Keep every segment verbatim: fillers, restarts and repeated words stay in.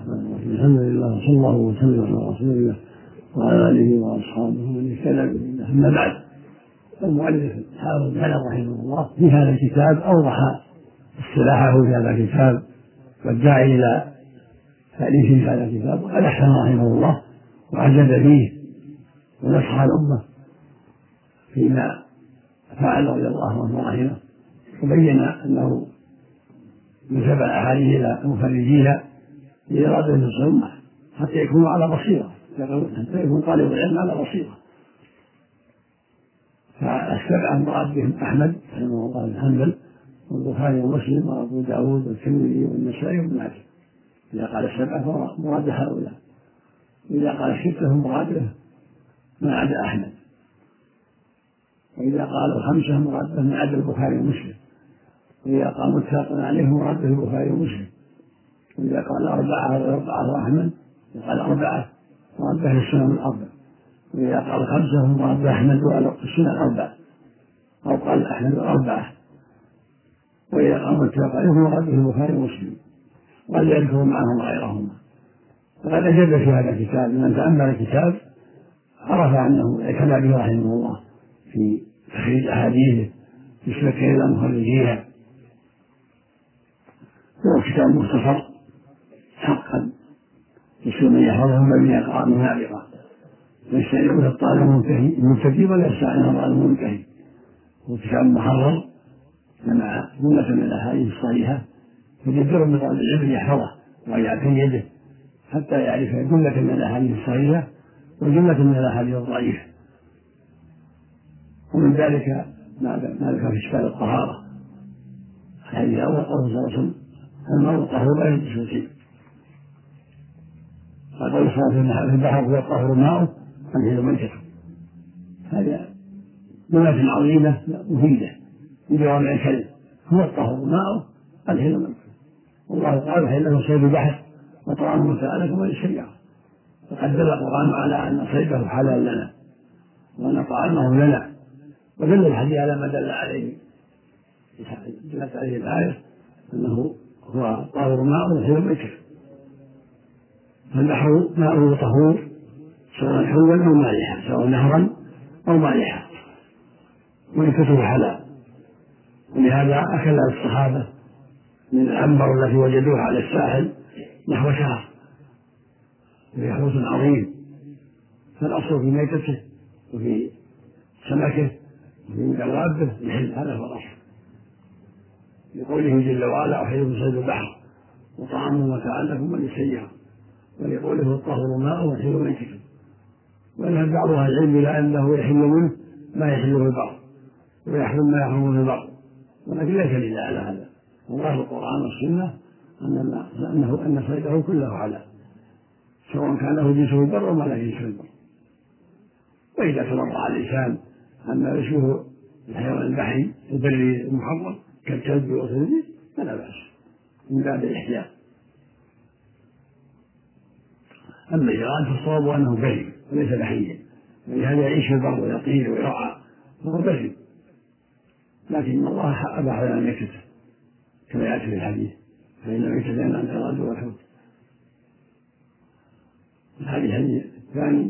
الرحمن الرحيم. الحمد لله صلى الله وسلم على رسول الله وعلى اله واصحابه ومن اهتدى بهداه. اما بعد، المؤلف حافظ بن حجر رحمه الله في هذا الكتاب اوضح اصطلاحه في هذا الكتاب والداعي الى تاليفه هذا الكتاب، وقد احسن رحمه الله وعجب فيه ونصح الامه فيما فعل رضي الله عنه ورحمه، وبين انه نسب الاحاديث الى مخرجيها لإرادة الأمة حتى يكونوا على بصيرة، حتى يكون طالب العلم على بصيرة. فالسبعة مراد بهم أحمد رحمه الله بن حنبل والبخاري ومسلم وأبو داود والترمذي والنسائي وابن ماجه. إذا قال السبعة فهو مراد هؤلاء، وإذا قال الستة مراد به ما عدا أحمد، وإذا قال الخمسة مراد به ما عدا البخاري ومسلم، وإذا قال متفق عليه مراد به البخاري ومسلم، وإذا قال أربعة أربعة وأحمد قال أربعة مراد به السنن الأربع، وإذا قال خمسة مراد به أحمد والسنن الأربع، أو قال أحمد الأربعة، وإذا قال متفق عليه مراد به البخاري ومسلم، وقد يذكر معهم غيرهما. وقد أجد في هذا الكتاب من تأمل الكتاب عرف أنه اعتنى به رحمه الله في تخريج أحاديثه نسبة إلى مخرجيها. هو كتاب مختصر حقا يسير من يحفظه من يقرأ من نابغة، ويستعينه الطالب المبتدئ ولا يستعينه الطالب المنتهي. هو كتاب محرر مع جملة من الأحاديث الصحيحة، يجدر من طالب العلم يحفظه ويعتني به حتى يعرف جملة من الأحاديث الصحيحة وجملة من الأحاديث الضعيفة. ومن ذلك ما ذكر في إشكال الطهارة، الحديث الأول قوله صلى الله عليه وسلم: الماء الطهور لا ينجس شيء. قال صلى في البحر هو الطهور ماؤه الحل ميتته. هذا جملة عظيمة مفيدة بجوامع الكلم، هو الطهور ماؤه الحل ميتته. والله قال: حله صيد البحر وطعامه متاع لكم وللسيارة. فقد دل القرآن على أن صيده حلال لنا وأن طعامه لنا، ودل الحديث على ما دل عليه دلت عليه الآية أنه هو طهور ماء الحل ميتته. فالبحر ماءه طهور سواء حلا أو مالحا، سواء نهرا أو مالحا، وميتته حلال. ولهذا أكل الصحابة من العنبر التي وجدوها على الساحل نحو شهر، وهي حوت عظيم. فالأصل في ميتته وفي سمكه وفي دوابه الحل، هذا هو الأصل. لقوله جل وعلا: أحل صيد البحر وطعامه متاعا لكم وللسيارة، ولقوله الطهور ماء والحل ميتته. وذهب بعض اهل العلم الى انه يحل منه ما يحله البر ويحرم ما يحرمه البر، ولكن ليس دليل على هذا. وظاهر القرآن والسنة انه ان صيده كله حلال، سواء كان له جنسه البر وما لا جنسه البر. واذا تورع الانسان عما يشبه الحيوان البحري البري المحرم كالكلب والخنزير فلا باس من باب الاحتياط. أما الجراد فالصواب أنه بري وليس بحريا، ولهذا يعيش في البر ويطير ويرعى وهو بري، لكن الله أباح لنا ميتته كما يأتي في الحديث: فإن ميتته أن الجراد والحوت. الحديث الثاني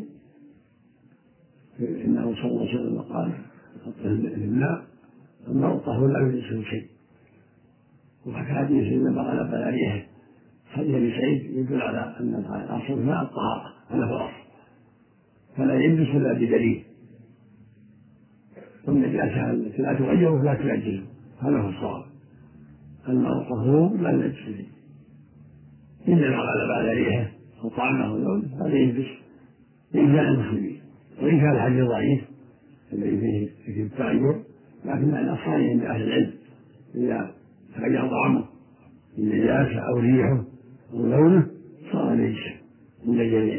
إنه صلى الله عليه وسلم قال: في الماء الماء طهور لا ينجسه شيء. وحكى حديث سيدنا غلب على ريحه حديث ابي سعيد يدل على ان الاصل الماء الطهاره، هذا هو الاصل، فلا يلبس الا بدليل، والنجاسه التي لا تغيره لا تؤجله، هذا هو الصواب. الماء طهور لا يلبس به، انما غلب على ريحه وطعمه لونه هذا يلبس لإنزال المسلمين. وان كان الحديث ضعيف الذي فيه التغير، لكن الاصل عند اهل العلم اذا تغير طعمه النجاسه او ريحه ولونه صار نجسا عند الجميع.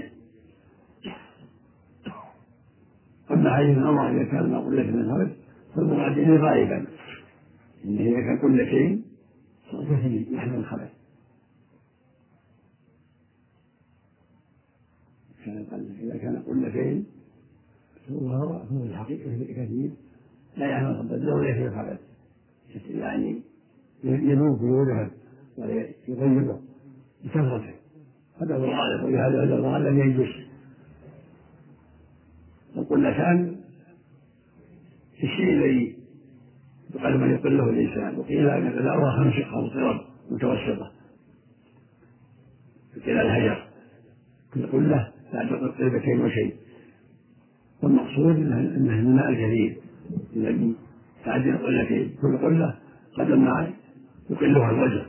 أما حديث عمر إذا كان ما قلة من الهرج فالمراد به غالبا، إن إذا كان قلتين صار كثير يحمل الخبث. إذا كان قلتين فهو في الحقيقة كثير لا يحمل الخبث، لا يحمل الخبث، يعني يذوب ويذهب ولا يغيره بكثرته، هذا هو الغالب، ولهذا هذا الغالب لم يجوز. القلتان في الشيء الذي يقال من يقل له الإنسان، وقيل أن الأرواح خمس خمس متوسطة إلى الهجر كل قلة لا تقل قلبتين وشيء، والمقصود أنه الماء الكثير الذي تعدل قلتين، كل قلة قدر ما يقلها الوجه.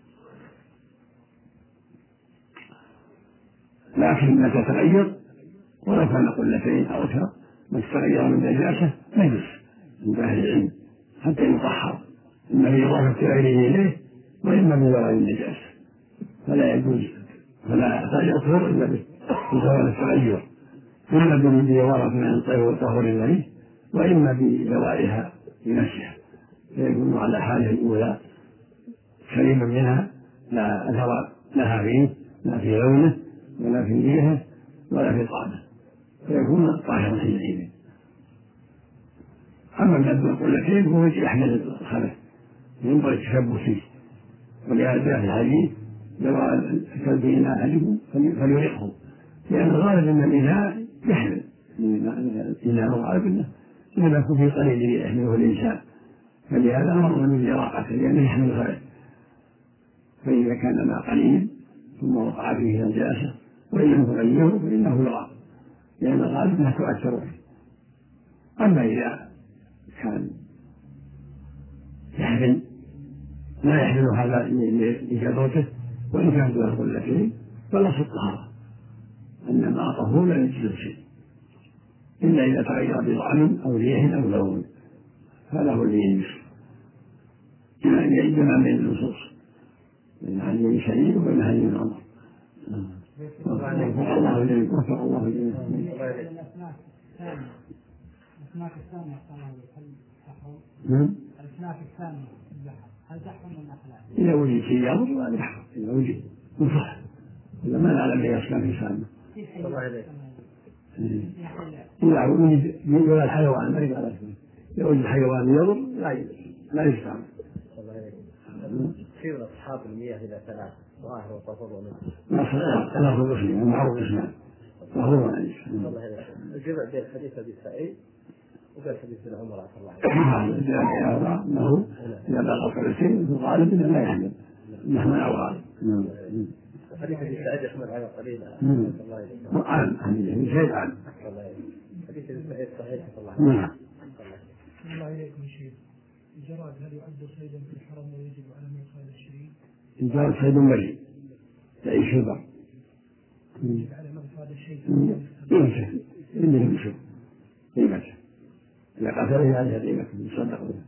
لكن ما تتغير ولو كان قلتين أو أكثر ما تتغير من نجاسة نجس عند أهل العلم حتى يطهر، إما بإضافة غيره إليه وإما بزوال النجاسة، فلا يجوز فلا يطهر إلا بزوال التغير، إما بورد من الطيب والطهور إليه وإما بزوالها بنفسها، فيكون على حاله الأولى سليما منها لا أثر لها فيه لا في لونه ولا في ريحه ولا في طعمه، فيكون طاهرا حينئذ. أما الذي القلتين فهو يحمل الخبث ينبغي التشبه فيه، ولهذا في الحديث لو الكلب إلى أحدكم فليرقه، لأن الغالب أن الإناء يحمل الإناء الغالب أنه إنما يكون في قليل يحمله الإنسان، فلهذا أمر من إراقته لأنه يحمل الخبث، فإذا كان الماء قليل ثم وقع فيه نجاسة وإن لم تغيره فإنه يراق، لأن الغالب أنها تؤثر فيه. أما إذا كان يحمل لا يحمل هذا لجدوته وإن كان دون قلتين فالأصل الطهارة، أن الماء طهور لا يجوز شيء إلا إذا تغير بطعم أو ريح أو لون، هذا هو اللي يجوز جمع بين النصوص بين هذه شيء وبين هذه الأمر. وفق الله إليك وفق الله إليك. الأسماك الثانية نعم. الأسماك الثانية هل تحرم من الأخلاق؟ إذا وجد شيء يضر لا يحرم، إذا وجد نصح، إذا ما نعلم به أسماك الثانية. إذا وجد يقول الحيوان ما يقال اسمه، إذا وجد حيوان يضر لا لا يستعمل. كثير من أصحاب المياه إلى ثلاث ظاهر وطهور ونجس. ما صار لا هو اسمه معروف اسمه طهور ونجس. الجمع بين حديث أبي سعيد وبين حديث ابن عمر رضي الله عنه. أنه إذا بلغ قلتين في الغالب أنه لا يحمل نحمل أو غالب. حديث أبي سعيد يحمل على قليل. عام حديث شيء عام. حديث أبي سعيد صحيح الله. نعم. الله إليكم شيء. الجراد هل يعد صيدا في الحرم ويجب على من قال الشريك؟ الجراد صيد بري يعيش في البر. يجب على من قال الشيء. يمسك إنه يمسك قيمته إذا قتله هذه قيمته يصدق بها.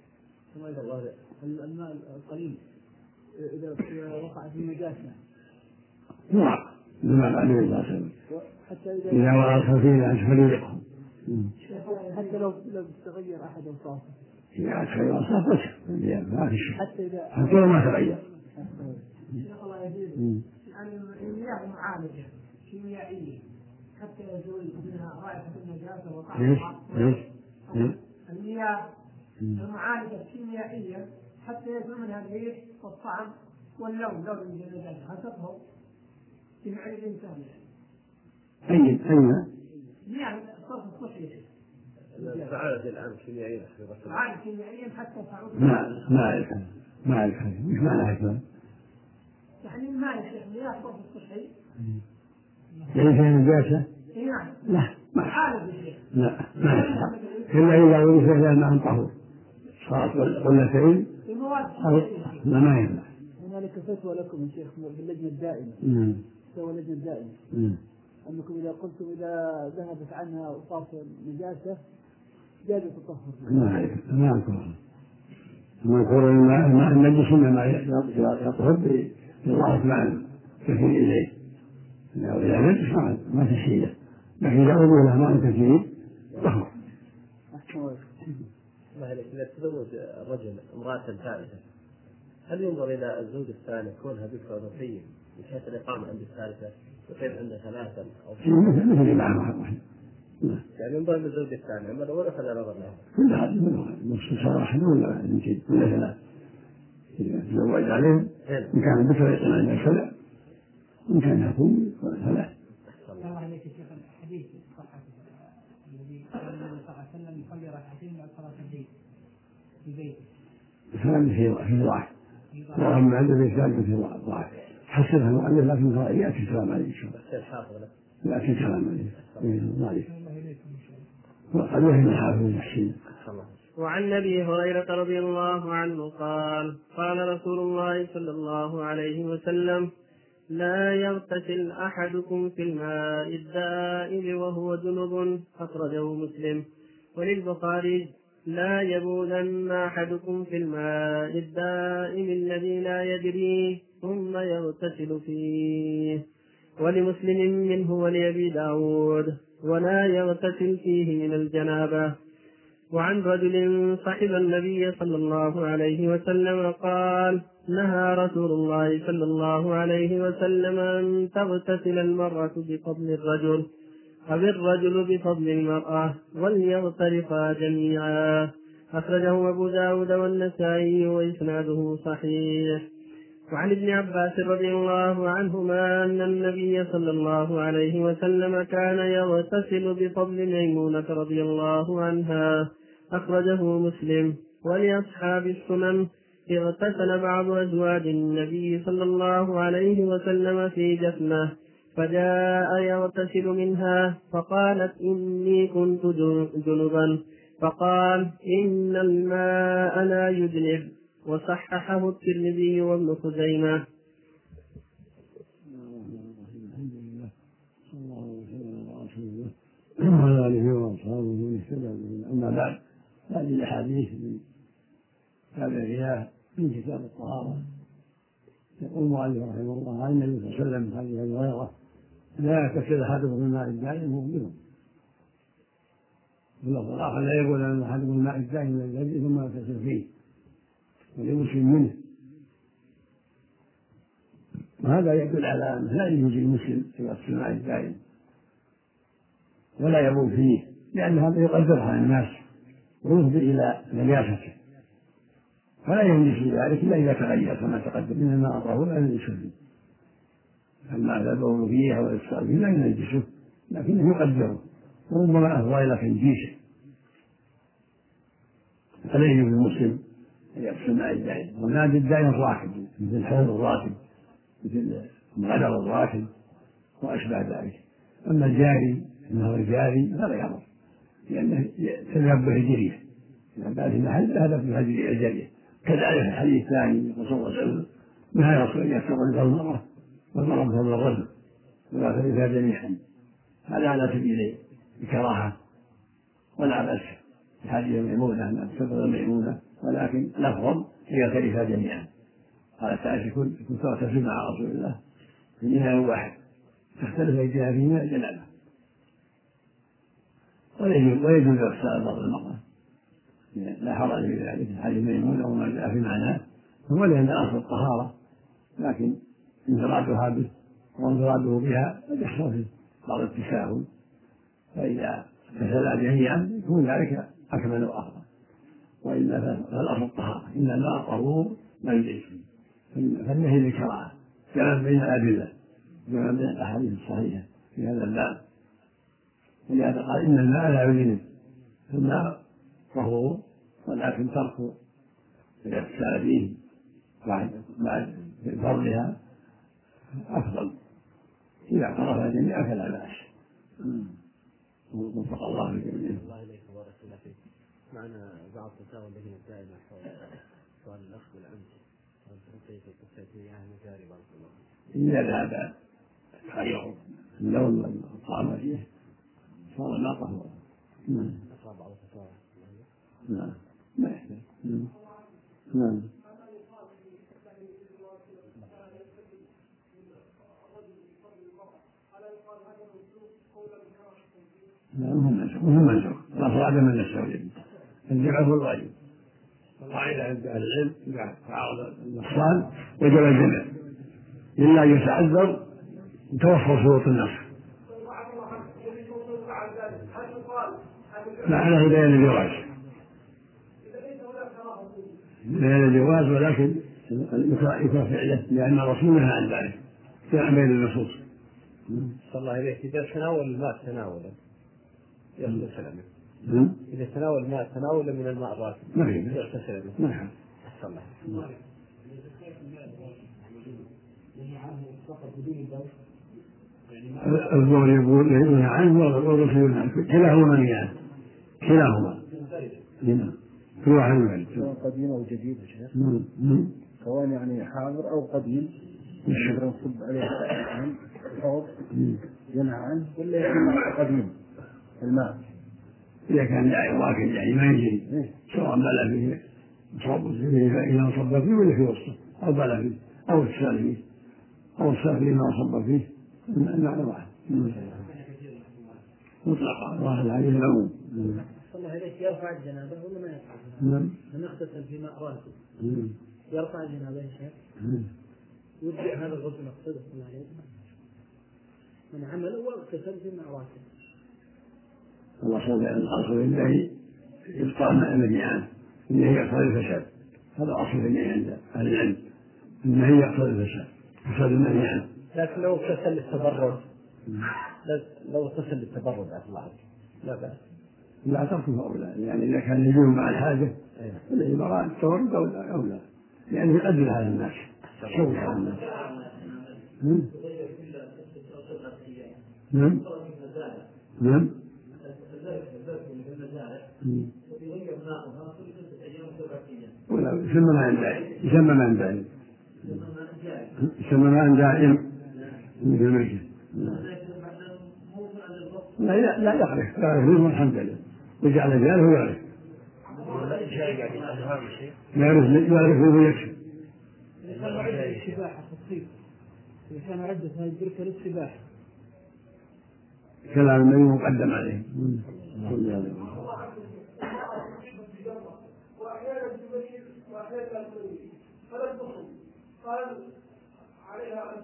الماء القليل إذا وقع في نجاسة يراق بما عليه الله تعالى إذا وقع فيه أن فليرقه حتى لو لو تغير أحد أوصافه. إذا تغير أوصافه ما في شيء حتى إذا حتى لو ما تغير. شيخ الله يزيد يعني المياه معالجة كيميائية حتى يزول منها رائحة النجاسة وطعمها. المياه المعالجة الكيميائية حتى يزول منها الريح والطعم واللون لون من النجاسة هل تطهر في معين الإنسان يعني؟ أي أي يعني الصرف الصحي فعالة الآن كيميائية فعالة كيميائية حتى تعود ما ما أعرف ما أعرف مش معنى هكذا يعني الماء المياه الصرف الصحي يعني فيها نجاسة؟ لا ما لا ما يصح إلا إذا وجد فيها الماء طهور صارت قلتين أو لا ما ينفع. هنالك فتوى لكم يا شيخ في اللجنة الدائمة فتوى اللجنة الدائمة أنكم إذا قلتم إذا ذهبت عنها أوصاف النجاسة جاز التطهر. ما ما يطهر ما يقول الماء النجس إنما يطهر بإضافة ماء كثير إليه إذا نجس ما في شيء، لكن إذا أضيف له ماء كثير طهر. إذا تزوج الرجل امرأة ثالثة هل ينظر إلى الزوج الثاني كونها بكرة وثيب بحيث الإقامة عند الثالثة وكيف عند ثلاثة أو مثل الإمام واحد يعني ينظر للزوج الثاني أما الأول فلا نظر له كل هذا منه نصف واحد ولا يمكن ولا ثلاث إذا تزوج عليهم إن كان بكرة يقيم عند السبع إن كان يكون فلا. الله عليك يا شيخ الحديث صحة الذي قال النبي صلى الله عليه وسلم يصلي ركعتين بعد صلاة الليل في بيته. الكلام في ضعف وأما عند الإسلام في ضعف حسنها المؤلف لكن يأتي الكلام عليه إن شاء الله. يأتي الكلام عليه ضعيف وقد وهم الحافظ المحسن. وعن ابي هريره رضي الله عنه قال قال رسول الله صلى الله عليه وسلم لا يغتسل احدكم في الماء الدائم وهو جنب اخرجه مسلم. وللبخاري لا يبولن احدكم في الماء الدائم الذي لا يجري ثم يغتسل فيه. ولمسلم منه ولأبي داود ولا يغتسل فيه من الجنابه. وعن رجل صحب النبي صلى الله عليه وسلم قال نهى رسول الله صلى الله عليه وسلم أن تغتسل المرأة بفضل الرجل أو الرجل بفضل المرأة وليغترفا جميعا. أخرجه أبو داود والنسائي وإسناده صحيح. وعن ابن عباس رضي الله عنهما أن النبي صلى الله عليه وسلم كان يغتسل بفضل ميمونة رضي الله عنها. أخرجه مسلم. ولأصحاب السنن اغتسل بعض أزواج النبي صلى الله عليه وسلم في جفنه فجاء يغتسل منها فقالت إني كنت جنبا فقال إن الماء لا يجنب. وصححه الترمذي وابن خزيمة. وعلى آله وأصحابه من اهتدى به. أما بعد هذه الأحاديث من كتاب الرياح من كتاب الطهارة. يقول المؤلف رحمه الله عن النبي صلى الله عليه وسلم حديث أبي هريرة لا يغتسل أحدكم في الماء الدائم وهو جنب. واللفظ الآخر لا يقول أن أحدكم الماء الدائم الذي ثم يغتسل فيه ولمسلم منه. وهذا يدل على أنه لا يجوز للمسلم أن يغتسل الماء الدائم ولا يبول فيه لأن هذا يقدرها الناس ويفضي إلى نجاسته فلا ينجس ذلك إلا إذا تغير كما تقدم من الماء الطهور لا ينجس فيه. أما إذا بول فيه أو يسقى فيه لا ينجسه لكنه يقدره وربما أفضى إلى تنجيسه. فلا يجوز للمسلم أن يغتسل الماء الدائم. والماء الدائم الراكد مثل الحوض الراكد مثل الغدر الراكد وأشبه ذلك. أما الجاري النهر الجاري فلا يضر لأنه تذهب به الجريح إذا كان في محل ذهب في هذه الجريح. كذلك الحديث الثاني صلى الله عليه وسلم نهى رسول الله يستغل بفضل المرأة والمرأة بفضل الرجل ولا تنسى جميعا. هذا على سبيل الكراهة ولا بأس هذه ميمونة أن تفضل ميمونة ولكن الأفضل هي تنسى جميعا. قال تعالى كنت أغتسل مع رسول الله في إناء واحد تختلف أيديها فيما جنابه. ويجوز إغسال بعض المرأة لا حرج في ذلك حديث ميمونة وما جاء في معناه هو لأن أصل الطهارة لكن انفرادها به وانفراده بها قد يحصل فيه بعض التساهل فإذا اغتسلا جميعا يكون ذلك أكمل وأفضل. وإلا فالأصل الطهارة إن الماء طهور لا يجوز فالنهي للكراهة جمع بين الأدلة جمع بين الأحاديث الصحيحة في هذا الباب. ولهذا قال إن الماء لا يجنب الماء طهور ولكن ترك الاغتسال فيه بعد فضلها أفضل إذا اعترف الجميع فلا بأس. وفق الله الجميع. الله إليك وبارك الله فيك. معنا بعض فتاوى اللجنة الدائمة حول سؤال الأخ بالأمس كيف قصة مياه المجاري بارك الله. إذا ذهب تغير اللون والطعم فيه صار الماء طهورا. نعم. أقرأ بعض الفتاوى. نعم ما يحتاج. نعم. لا مهم منسوخ مهم منسوخ الأصل عدم النسخ الجمع هو الواجب. القاعدة عند أهل العلم إذا تعارض النصان وجب الجمع إلا أن يتعذر توفر شروط النسخ. معناه بيان الجواز بيان الجواز ولكن يكره فعله لأن الرسول نهى عن ذلك جمع بين النصوص. صلى الله عليك إذا تناول الماء تناولا يغتسل منه. إذا تناول الماء تناولا من الماء الراكد يغتسل منه. نعم. صلى الله. الظهر يقول عنه والغسل يقول عنه كلاهما منيان كلاهما كل واحد من سواء قديم أو جديد يا شيخ. سواء يعني حاضر أو قديم نقدر نصب عليه عن الحوض ينهى عنه ولا يكون قديم الماء إذا كان واكد يعني ما يجري سواء بلى فيه صب فيه إذا صب فيه ولا في وسطه أو بلى فيه أو السال فيه أو السال فيه ما صب فيه المعنى واحد مطلقا واحد هذه العموم. الله عليك يرفع الجنابة ولا ما يرفع؟ نعم. من اغتسل في ماء راكد يرفع الجنابة يا شيخ؟ يبدأ هذا الغسل مقصده الله عليك من عمل واغتسل في ماء راكد. الأصل الأصل لله إبطاء ما المنيعان إنه يقتضي الفساد. هذا أصل المنيع عند أهل العلم إنه يقتضي الفساد فساد المنيعان. لكن لو اغتسل للتبرد لو اغتسل للتبرد على الله لا بأس. لا تركه أولى يعني إذا كان يجوم مع الحاجة الذي براء التورد أو لا يعني يؤدي على الناس شوش على الناس. نعم نعم ولا يسمى ماء دائم يسمى ماء دائم يسمى ماء دائم مثل الميت. لا لا يعرف يعرف منه الحمد لله وجعل جاله يعرف يعرف يعرف منه يكشف. كان عدة السباحة في الصيف كان عدة هذه البركة للسباحة كلام النبي مقدم عليه. وأحيانا تبشر وأحيانا لا تبشر فلم تصم قال عليها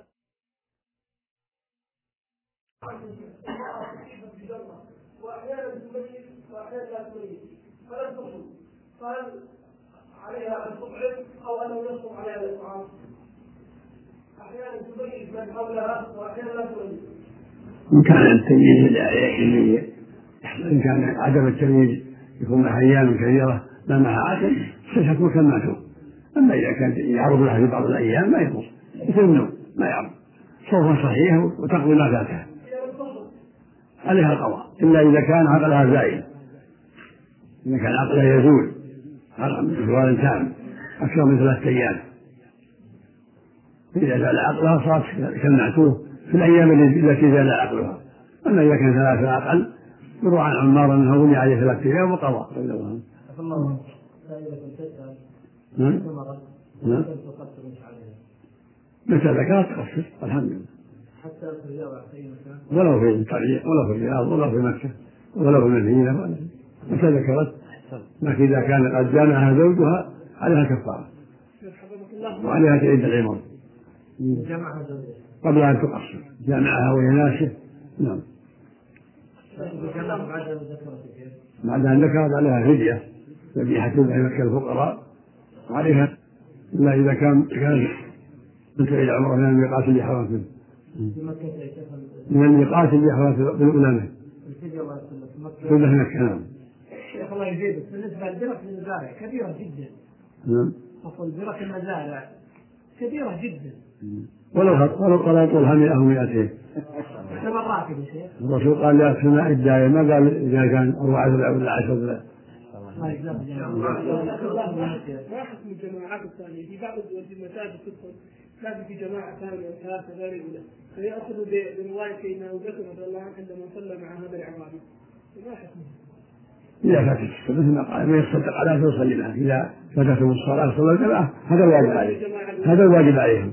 وأحيانا تبشر وأحيانا لا تبشر فلم تصم قال عليها أن تطعم أو أنه يصوم عليها الإطعام. أحيانا تبشر من حولها وأحيانا لا تبشر. إن كان التمييز عليه إن كان عدم التمييز يكون معها أيام كثيرة ما معها عدم ستكون كالمعتوب. أما إذا كان يعرض لها في بعض الأيام ما يضر مثل النوم ما يعرض صوفا صحيح وتقضي ما فاتها عليها القضاء إلا إذا كان عقلها زائل. إذا كان عقلها يزول زوال تام أكثر من ثلاثة أيام إذا زال عقلها صارت كالمعتوب في الأيام التي زال عقلها. أما إذا كان ثلاثة أقل يروى عن عمار أنه بني عليه ثلاثة أيام وقضى. نعم نعم متى ذكرت تقصر الحمد لله حتى في الرياض ولو في الطريق ولو في الرياض ولو في مكة ولو في المدينة متى ذكرت لكن إذا كان قد جامعها زوجها عليها كفارة وعليها تعيد العمر قبل أن تقصر جامعها وهي ناسية. نعم بعد أن ذكرت عليها فدية ذبيحة مكة الفقراء وعليها إلا إذا كان كان من تعيد عمره من الميقات اللي حرمت منه من الميقات اللي حرمت بالعلماء في مكة. نعم شيخ الله يزيدك بالنسبة للبرك المزارع كبيرة جدا. نعم أقول برك المزارع كبيرة جدا ولو ولو طولها مئة أو مئتين كما الراكب يا شيخ. الرسول قال لا سماء الداية ما قال إذا كان أربعة ولا عشرة ولا. ما حكم الجماعات الثانية في بعض الدول في المساجد تدخل لكن في جماعة ثانية ثلاثة غير أولى فيأخذوا برواية أن أبو بكر رضي الله عنه عندما صلى مع هذا الأعرابي ما حكمه؟ إذا فاتت مثل ما قال ما يصدق على فيصلي معه إذا فاتتهم الصلاة صلى الجماعة هذا الواجب عليهم هذا الواجب عليهم.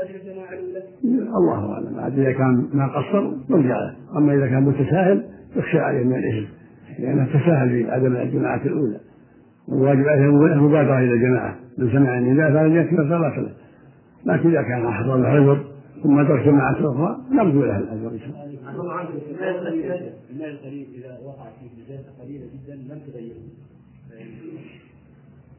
الله أعلم بعد إذا كان ما قصر نرجع له. أما إذا كان متساهل يخشى عليه من الإثم لأنه تساهل في عدم الجماعة الأولى والواجب عليهم المبادرة إلى الجماعة من سمع النداء فلم يكن صلاة له. لكن إذا كان حصل له عذر ثم ترك جماعة أخرى نرجو له الأجر إن شاء الله. الماء القليل إذا وقع فيه نجاسة قليلة جدا لم تغيره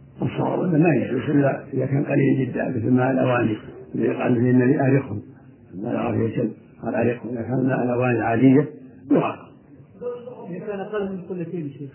الصواب ما يجوز إلا إذا كان قليل جدا مثل ماء الأواني اللي قال فيه النبي أرقهم لا يرى فيه الكلب قال عليك إذا كان الماء الأواني العادية يراق. إذا كان أقل من قلتين شيخ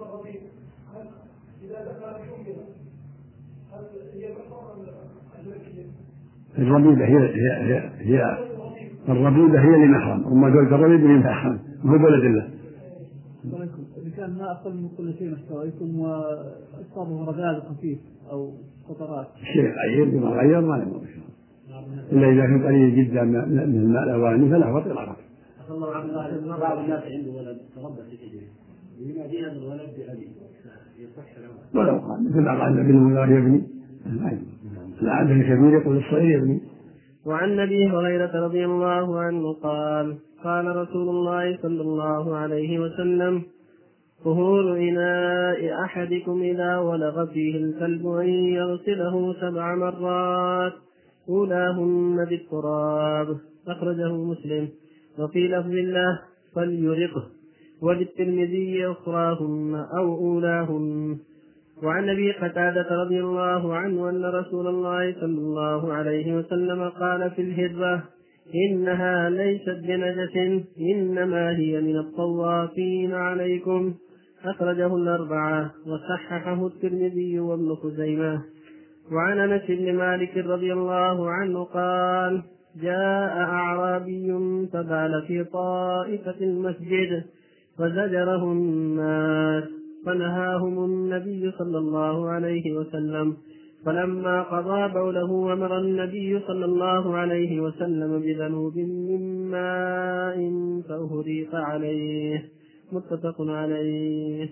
الربيبة هي هي هي, هي الربيبة هي اللي محرم، وما قلت الربيبة اللي محرم هو بلد الله. إذا كان ما أقل من قلتين أحتوائكم وأصابه رذاذ خفيف أو قطرات الشيء غير بما غير ما يمر إلا إذا كان قليل جدا من الماء الأواني فلا هو طلاقة. الله عبد الله بعض الناس عنده ولد تربى في حجره ينادي هذا الولد بأبي يصح له ولو قال مثل ما قال النبي المولى يبني العبد الكبير يقول الصغير يبني. وعن ابي هريره رضي الله عنه قال قال رسول الله صلى الله عليه وسلم طهور إناء أحدكم إذا ولغ فيه الكلب أن يغسله سبع مرات أولاهن بالتراب أخرجه مسلم. وفي لفظ الله فليرقه، وللترمذي أخراهن أو أولاهن. وعن أبي قتادة رضي الله عنه أن رسول الله صلى الله عليه وسلم قال في الهرة إنها ليست بنجس إنما هي من الطوافين عليكم. أخرجه الأربعة وصححه الترمذي وابن خزيمة. وعن أنس بن مالك رضي الله عنه قال جاء أعرابي فبال في طائفة المسجد فزجره الناس فنهاهم النبي صلى الله عليه وسلم، فلما قضى بوله أمر النبي صلى الله عليه وسلم بذنوب من ماء فأهريق عليه. متفق عليه.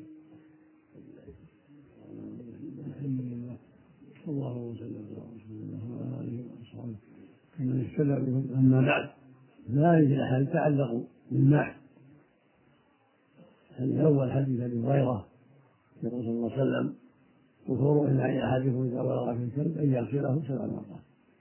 الله وسلم على آله وصحبه من اشتدى بهم. أما بعد لا يجوز أحد يتعلق بالماء. الأول حديث أبي هريرة يقول صلى الله عليه وسلم طهور إناء أحدكم إذا ولغ في الكلب أن يغسله سبع مرات.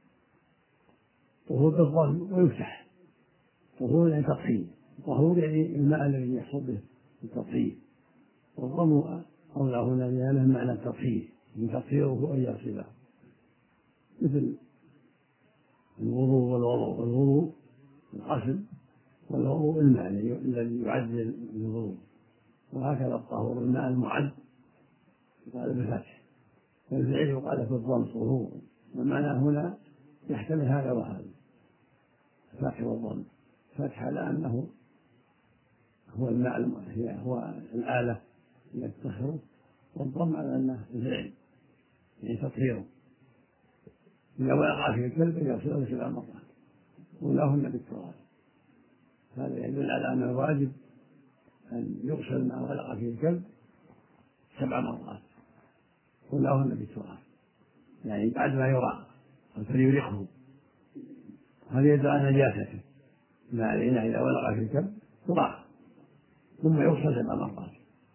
طهور بالظن ويفتح، طهور يعني تطهير، طهور يعني الماء الذي يحصل به التطهير، والضم أولى هنا لأنه معنى التطهير من تطهيره أن يغسله، مثل الوضوء والوضوء والوضوء الغسل والوضوء الماء الذي يعد للوضوء، وهكذا الطهور الماء المعد قال بالفتح، فالفعل يقال في الضم طهور، والمعنى هنا يحتمل هذا وهذا الفتح والضم. فتح على أنه هو الماء هو الآلة التي تطهره، والضم على أنه الفعل يعني تطهيره. إذا وقع في الكلب يغسله سبع مرات ولهن بالتراب. هذا يدل على أن الواجب أن يغسل ما ولغ فيه الكلب سبع مرات ولهن بالتراب، يعني بعد ما يراق فليرقه. هذا يدل على نجاسته، ما علينا إذا ولغ في الكلب يراق ثم يغسل سبع مرات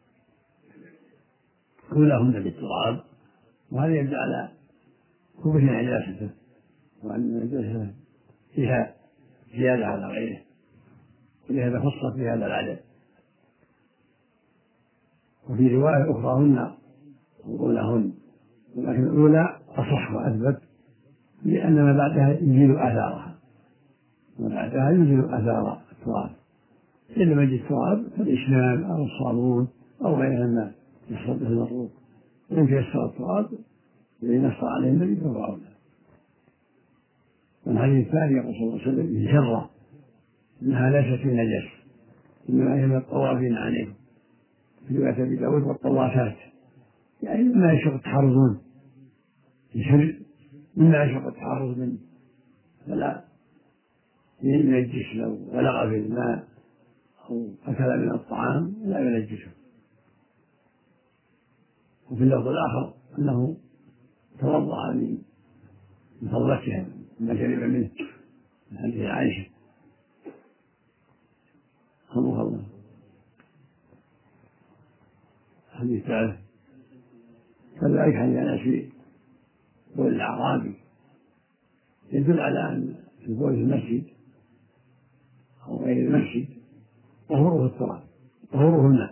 ولهن بالتراب. وهذا يدل على كبر نجاسته وأن نجاسته فيها زيادة على غيره، ولهذا خص في هذا العدد. وفي رواية أخراهن وأولاهن، ولكن الأولى أصح وأثبت لأن ما بعدها يزيل آثارها، ما بعدها يزيل آثار التراب، إن لم يجد التراب فالإشمام أو الصابون أو غيرها ما يحصل به المطلوب. إن تيسر التراب الذي نص عليه النبي فهو أولى. والحديث الثاني يقول صلى الله عليه وسلم الهرة إنها ليست في نجس إنما هي من الطوافين عليهم، في رواية أبي داود والطوافات، يعني مما يشق التحرزون الهر مما يشق التحرز منه فلا ينجس، لو ولغ في الماء أو أكل من الطعام لا ينجسه. وفي اللفظ الآخر أنه توضأ من فضلتها ما شرب منه من حديث عائشة رضي الله. حديث ثالث كذلك حديث أنس والأعرابي يدل على أن البول في المسجد أو غير المسجد طهوره التراب، طهوره الماء،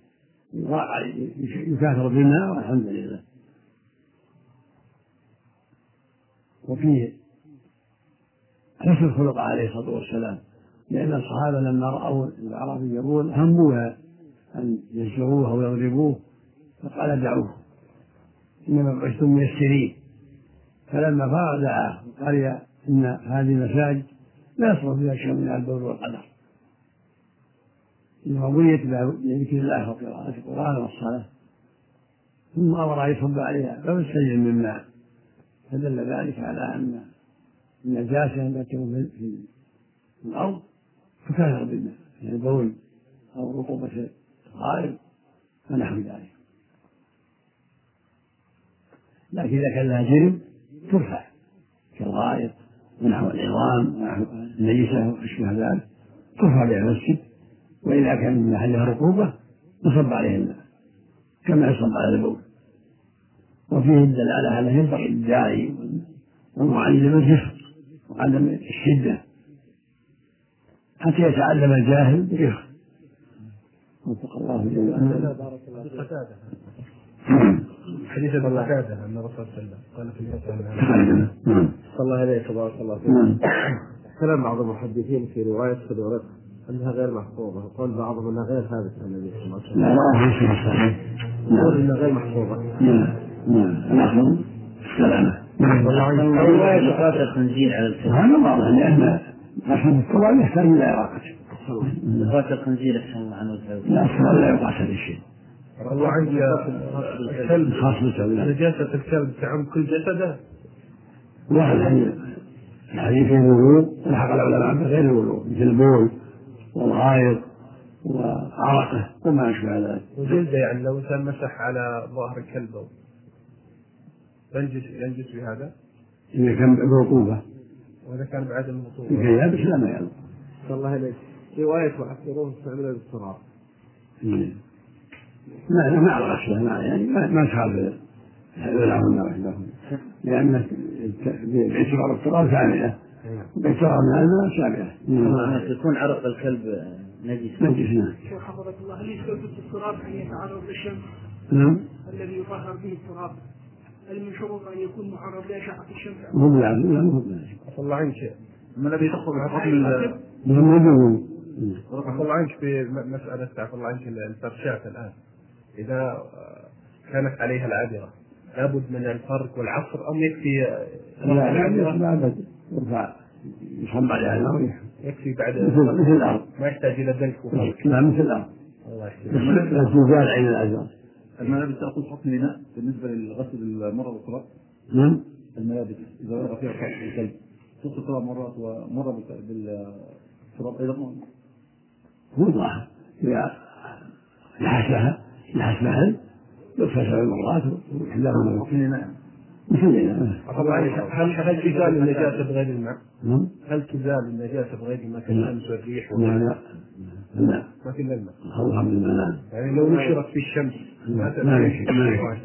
يكاثر بالماء والحمد لله. وفيه حسن الخلق عليه الصلاة والسلام، لأن الصحابة لما رأوا الأعرابي يقول هموا أن يزجروه أو يضربوه فقال دعوه إنما بعثتم ميسرين. فلما فرغ دعاه قال إن هذه المساجد لا يصرف فيها شيء من البول والقدر، إنما بنيت بذكر الله وقراءة القرآن والصلاة، ثم أمر أن يصب عليها فمستجد من ماء، فدل ذلك على أن النجاسة التي تكون في الأرض تكاثر بالماء، يعني البول أو رطوبة الغائط ونحو ذلك. لكن إذا كان لها جرم ترفع كالغائط ونحو العظام ونحو النجسة وأشبه ذلك ترفع بها المسجد، وإذا كان من محلها رطوبة يصب عليه الماء كما يصب على البول. وفيه الدلالة على ينبغي الداعي والمعلم الرفق وعدم الشدة حتى يتعلم الجاهل برفق. وفق الله جل وعلا. حديث ابن قتادة أن الرسول صلى الله عليه وسلم قال في الفتوى صلى الله عليه تبارك الله فيه. كلام بعض المحدثين في رواية خدورات أنها غير محفوظة، وقال بعضهم أنها غير ثابتة عن النبي صلى الله عليه وسلم. لا لا صحيح. يقول أنها غير محفوظة. نعم نعم نعم السلامة. رواية إخراج الخنزير على الكلب هذا واضح لأن أحد التراب يحتاج إلى إراقته. إخراج الخنزير أحسن الله عنه وتعالى. لا أصلا لا يقاس هذا الشيء. الله عنك الكلب خاصة نجاسة الكلب تعم كل جسده. واحد الحديث فيه الوضوء الحق العلماء بغير الوضوء مثل البول والغائط وعرقه وما أشبه ذلك. وجلده يعني لو إنسان مسح على ظهر الكلب ينجس ينجس بهذا؟ إذا كان برطوبة. وإذا كان بعدم رطوبة. إذا كان يابس لا ما يلزم. صلى الله عليه رواية وعثروه استعملها بالتراب. ما ما على غسله ما يعني ما ما تخالف العلماء وحدهم، لأن باعتبار التراب ثانية باعتبار من الماء سابقة. يكون عرق الكلب نجس. نجس نعم. شيخ حفظك الله، هل يستلزم التراب أن يتعرض للشمس؟ نعم. الذي يطهر به التراب هل من شروط أن يكون معرض لأشعة الشمس؟ مو بلازم لا مو بلازم. عفى الله عنك ما الذي تخرج عن حكم عفى الله عنك في مسألة عفى الله عنك الفرشات الآن إذا كانت عليها العذرة لابد من الفرق والعصر أم يكفي؟ لا لا لا بد يرفع يصب عليها الماء يكفي بعد مثل مثل الأرض ما يحتاج إلى دلك وفرق. لا مثل الأرض. الله يحفظك. لا تزال عين الأجر. الملابس تأخذ حكم بناء بالنسبة للغسل المرة والتراب؟ نعم. الملابس إذا وقع فيها فرق الكلب تغسل تراب مرات ومرة بالتراب أيضا؟ هو ظاهر إذا لحسها لحس محل يغسل سبع مرات ويحلها حكم بناء. مثل الإناء. هل هل تزال النجاسة بغير الماء؟ نعم. هل تزال النجاسة بغير الماء كالشمس والريح؟ لا لا لا ما في إلا الماء. خوفا من المنام. يعني لو نشرت في الشمس ما يكفي ما يكفي.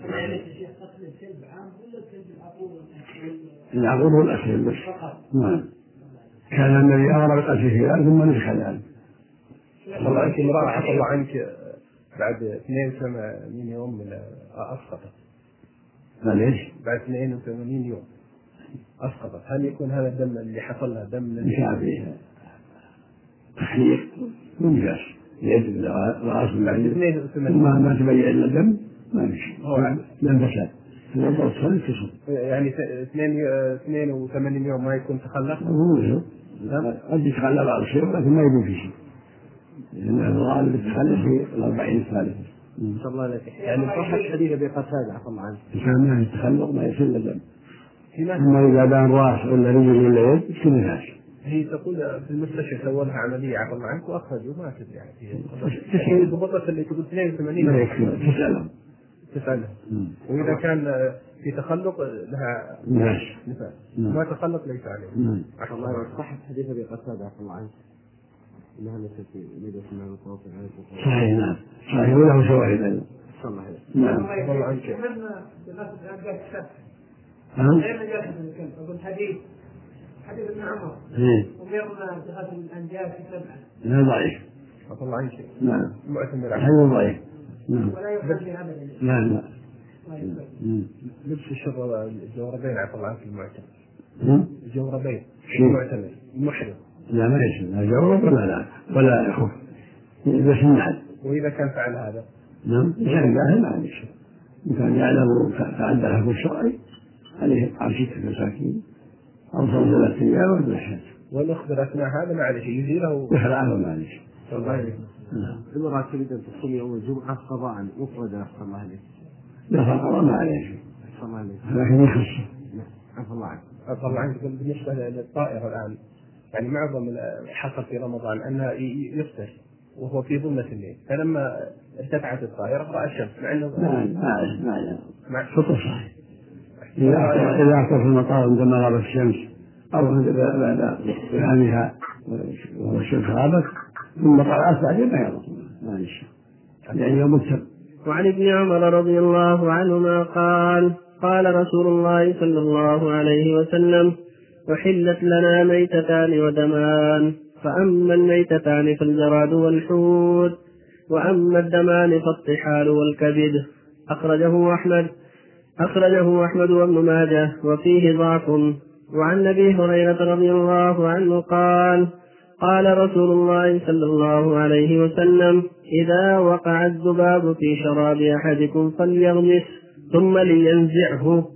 العقول هو الأسهل بس. نعم. كان النبي أمر بقتل الهلال ثم نسخ ذلك. الله عنك امرأة عفى الله عنك بعد اثنين وثمانين يوم من أسقطت. ليش؟ بعد اثنين وثمانين يوم أسقطت، هل يكون هذا الدم اللي حصل لها دم نشاء فيه تحليق ونجاس يد رأس بعد ما ما تبين إلا الدم ما يمشي لم فساد والله تصلي تصل يعني اثنين اثنين وثمانين يوم ما يكون تخلف؟ هو قد يتخلى بعض الشيء لكن ما يكون في شيء لأن الغالب يتخلى في الأربعين الثالثة. إن شاء الله عليك. يعني صحة حديث أبي قتادة عفى الله عنه. إنسان ما يتخلق ما يصل الدم. أما إذا بان رأس ولا رجل ولا يد يصير ناس. هي تقول في المستشفى سووا لها عملية عفى الله عنك وأخرجوا ما تدري يعني. تشهد ضبطت اللي تقول اثنين وثمانين. ما يكفي تسألهم. تسألهم. وإذا كان في تخلق لها ناس. نفاس. ما تخلق ليس عليه. عفى الله عنك. صحة حديث أبي قتادة عفى الله عنك. إنها ليست في ميدة من القوة صحيح نعم صحيح وله شواهد أيضا. صلى الله عليه نعم. الله عنك. أمرنا بغسل نجاسة الكلب. غير نجاسة الكلب، أقول حديث حديث ابن عمر. أمرنا بغسل الأنجاس سبعة. لا ضعيف. عفى الله عنك. نعم. معتمر عليه. حي ضعيف. نعم. ولا يصلي أبدا. لا لا. لبس الشر الجوربين عفى الله عنك المعتمر. جوربين المعتمر المحرم لا ما يسمى لا جورب ولا لا ولا خف بس النعل. وإذا كان فعل هذا نعم كان جاهل ما عليه شيء، إن كان يعلم تعدى الحكم الشرعي عليه إطعام ستة مساكين أو صوم ثلاثة أيام والمحيط. والأخبر أثناء هذا ما عليه شيء يزيله يخلعه ما عليه شيء. المرأة تريد أن تصوم يوم الجمعة قضاء مفردا أحسن الله عليك. لا قضاء ما عليه شيء. أحسن الله عليك. لكن يخص. عفى الله عنك. عفى الله عنك. بالنسبة للطائرة الآن يعني معظم حصل في رمضان أنها يفطر وهو في ظلمة الليل، فلما ارتفعت الطائرة رأى الشمس مع أنه ما ما ما ما فطر صحيح. إذا إذا أعطى في المطار عندما غابت الشمس أو بعد قيامها والشمس غابت ثم طلعت بعدين ما يضر ما يشاء يعني يوم السبت. وعن ابن عمر رضي الله عنهما قال قال رسول الله صلى الله عليه وسلم: أحلت لنا ميتتان ودمان، فأما الميتتان فالجراد والحوت، وأما الدمان فالطحال والكبد. أخرجه أحمد أخرجه أحمد وابن ماجه وفيه ضعف. وعن أبي هريرة رضي الله عنه قال قال رسول الله صلى الله عليه وسلم: إذا وقع الذباب في شراب أحدكم فليغمس ثم لينزعه،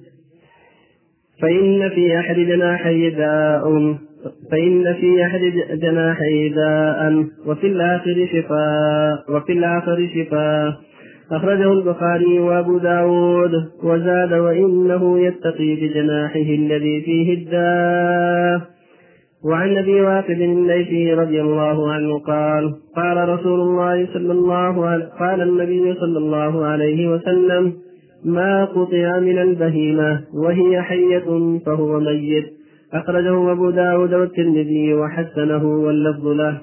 فإن في أحد جناحي داء فإن في أحد جناحي داء وفي الآخر شفاء وفي الآخر شفاء. أخرجه البخاري وأبو داود وزاد: وإنه يتقي بجناحه الذي فيه الداء. وعن أبي واقد الليثي رضي الله عنه قال قال رسول الله صلى الله عليه قال النبي صلى الله عليه وسلم: ما قطع من البهيمة وهي حية فهو ميت. أخرجه أبو داود والترمذي وحسنه واللفظ له.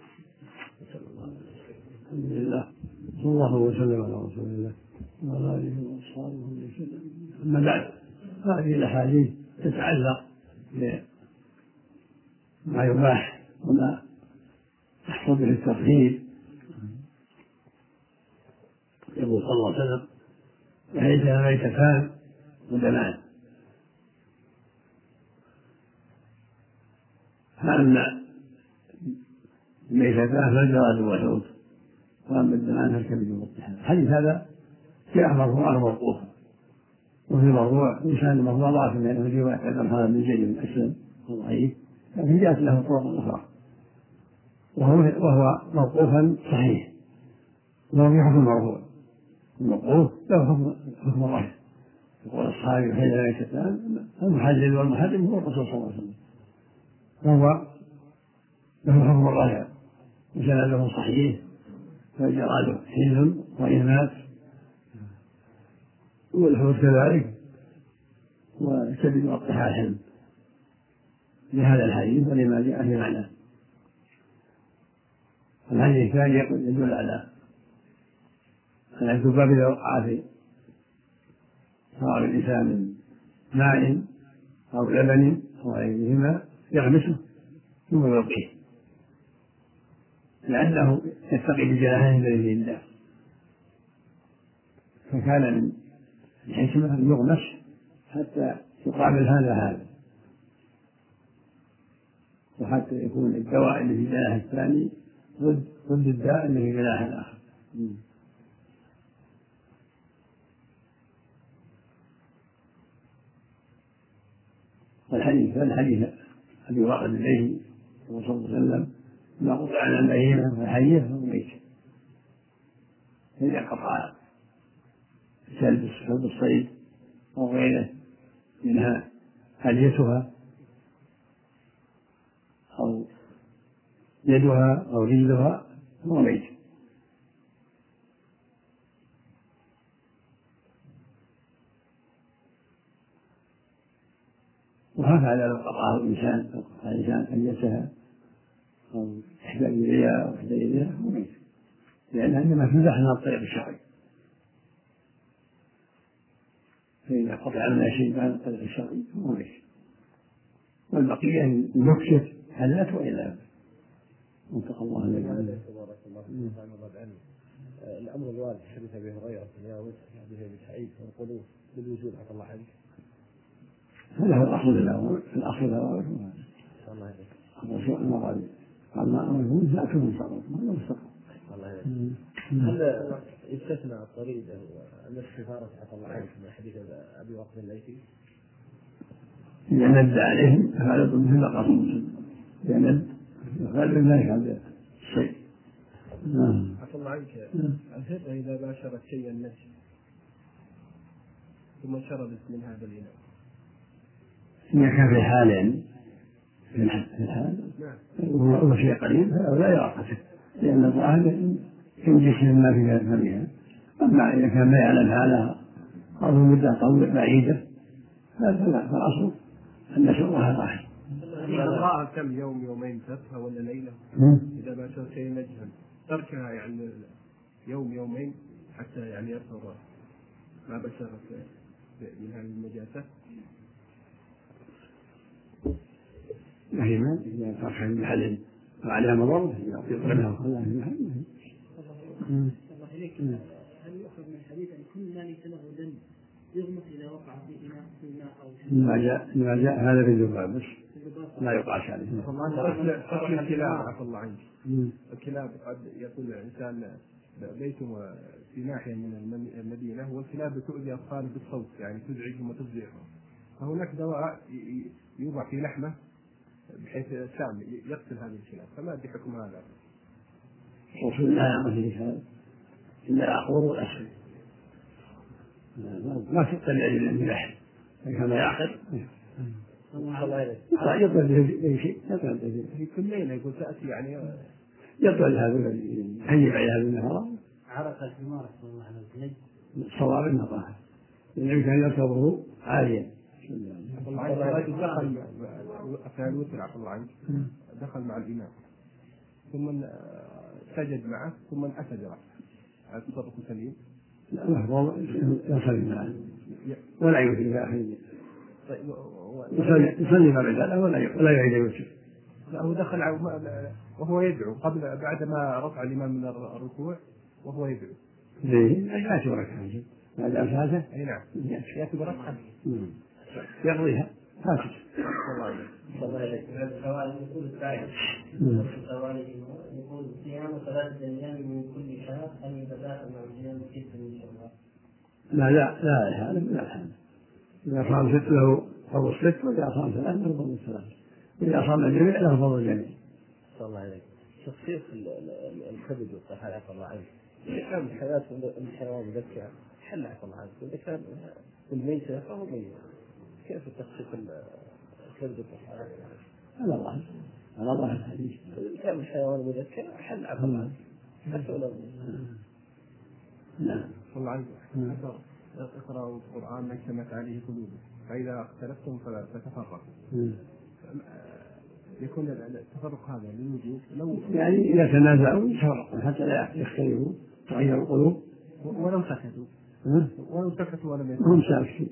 الحمد لله صلى الله وسلم على رسول الله وعلى آله وأصحابه وسلم. أما بعد، هذه الأحاديث تتعلق بما يباح وما يحصل به التطهير. يقول صلى الله عليه وسلم: ليس ميتتان ودمان، فأما الميتتان فالجراد والحوت، وأما الدمان فالكبد والطحال. الحديث هذا جاء مرفوعا وموقوفا، وفي الموضوع إنسان مرفوع ضعف لأنه رواية عن هذا بن زيد بن أسلم ضعيف، لكن جاءت له طرق أخرى، وهو وهو موقوفا صحيح، وهو في حكم المرفوع. الموقوف له حكم حكم الرفع، يقول أصحابي حين ميتتان، المحلل والمحرم هو الرسول صلى الله عليه وسلم، وهو له حكم الرفع وسنده صحيح، فالجراد حل وإن مات، والحوت كذلك، والكبد والطحال حل لهذا الحديث ولما جاء في معناه. الحديث الثاني يدل على أن الذباب إذا وقع في صار الإنسان من ماء أو لبن أو غيرهما يغمسه ثم يلقيه، لأنه يتقي بجناحه الذي فيه الداء، فكان من الحكمة أن يغمس حتى يقابل هذا هذا، وحتى يكون الدواء اللي في جناح الثاني ضد ضد الداء اللي في جناح الآخر. والحديث الحديث أبي واقد إليه صلى الله عليه وسلم: ما قطع عن البهيمة فحية فهو ميت. إذا قطع كلب الصيد أو غيره منها حليتها أو يدها أو رجلها فهو ميت. وهكذا لو قطعه الإنسان أو قطع الإنسان حليتها أو إحدى رجليها أو إحدى يديها فهو ميت، لأنها إنما تمزح من الطريق الشرعي. فإذا قطع من شيء عن الطريق الشرعي فهو ميت، والبقية المكشف حلت وإلا منطق الله الذي عليه. الأمر الوارد في حديث أبي هريرة يا وجه حديث أبي سعيد والقلوب بالوجود عفى الله عنك. هذا هو الأصل الأول الأصل الأول الرسول المغالي قال ما أمرهم فأكلهم صغر ما مستقر. هل يستثنى الطريق نفس الفارس عفى الله عنك من حديث أبي وقت الليثي؟ إذا ند عليهم فهذا مثل قصر إذا ند غالبا لا يفعل الشيء. عفى الله عنك الهرة إذا باشرت شيئا نجس ثم شربت من هذا الإناء إذا كان في حال يعني في الحال وهو شيء قليل فلا يراقته لأن الظاهر ينجس مما في فمها. أما إذا كان ما يعلم حالها أو في مدة طويلة بعيدة فالأصل أن شربها ظاهر. إذا رأى كم يوم يومين تركها ولا ليلة إذا باشر شيء نجسا تركها يعني يوم يومين حتى يعني يطهر ما بشرت من هذه النجاسة. نهي ما إذا تركها من محل وعليها مضرة يطلبها وخلاها في محل. الله إليك هل يؤخذ من الحديث أن كل ما ليس له دم يغمس إذا وقع في إناء في ماء أو شيء؟ ما جاء ما جاء هذا في الذباب بس لا يقاس عليه. أصل الكلاب عفى الله عنك الكلاب قد يكون الإنسان بيته في ناحية من المدينة والكلاب تؤذي أطفاله بالصوت يعني تزعجهم وتفزعهم فهناك دواء يوضع في لحمه بحيث السام يقتل هذه الكلاب فما أدري حكم هذا؟ الرسول لا يعمل في هذا إلا العقور والأسد ما تقتل الملح كما يعقل يطلع به شيء يطلع به في كل ليلة يقول تأتي يعني يطلع هذا الذي يهيئ على هذا النهار عرق الحمار صلى الله عليه وسلم الصواب النظافة النبي كان يركبه عاليا. الرجل دخل في الوتر عفى الله عنك دخل مع الإمام ثم سجد معه ثم أسد رأسه التصرف سليم؟ لا مفروض يصلي معه ولا يوتر في آخر يصلي مع العبادة ولا يعيد يوتر. لا هو دخل وهو يدعو قبل بعد ما رفع الإمام من الركوع وهو يدعو. ليه؟ يأتي بركعة بعد أساسه. أي نعم. يأتي بركعة. يقضيها فاتت. الله عليك. السؤال يقول السائل. السؤال يقول صيام ثلاثة أيام من كل شهر هل يتداخل مع صيام ستة من شوال؟ لا لا لا هذا لا هذا. إذا صام ست له فضل الست وإذا صام ثلاث له فضل الثلاث. إذا صام الجميع له فضل الجميع. صلى الله عليك. تخصيص الكبد والطحال عفى الله عنك. إذا كان الحياة الحيوان مذكى حل عفى الله عنك وإذا كان الميتة فهو ميت. كيف تخصيص الكبد والطحال؟ على الله على الله الحديث. إذا كان الحيوان مذكى حل عفى الله عنك. نعم. صلى الله عليه وسلم. اقرأوا القرآن ما اجتمعت عليه قلوبكم فإذا اختلفتم فلا تتفرقوا. يكون التفرق هذا للوجود لو يعني إذا تنازعوا يتفرقوا حتى لا يختلفوا تغير القلوب ولو سكتوا ولو سكتوا ولم يكونوا هم ساكتين.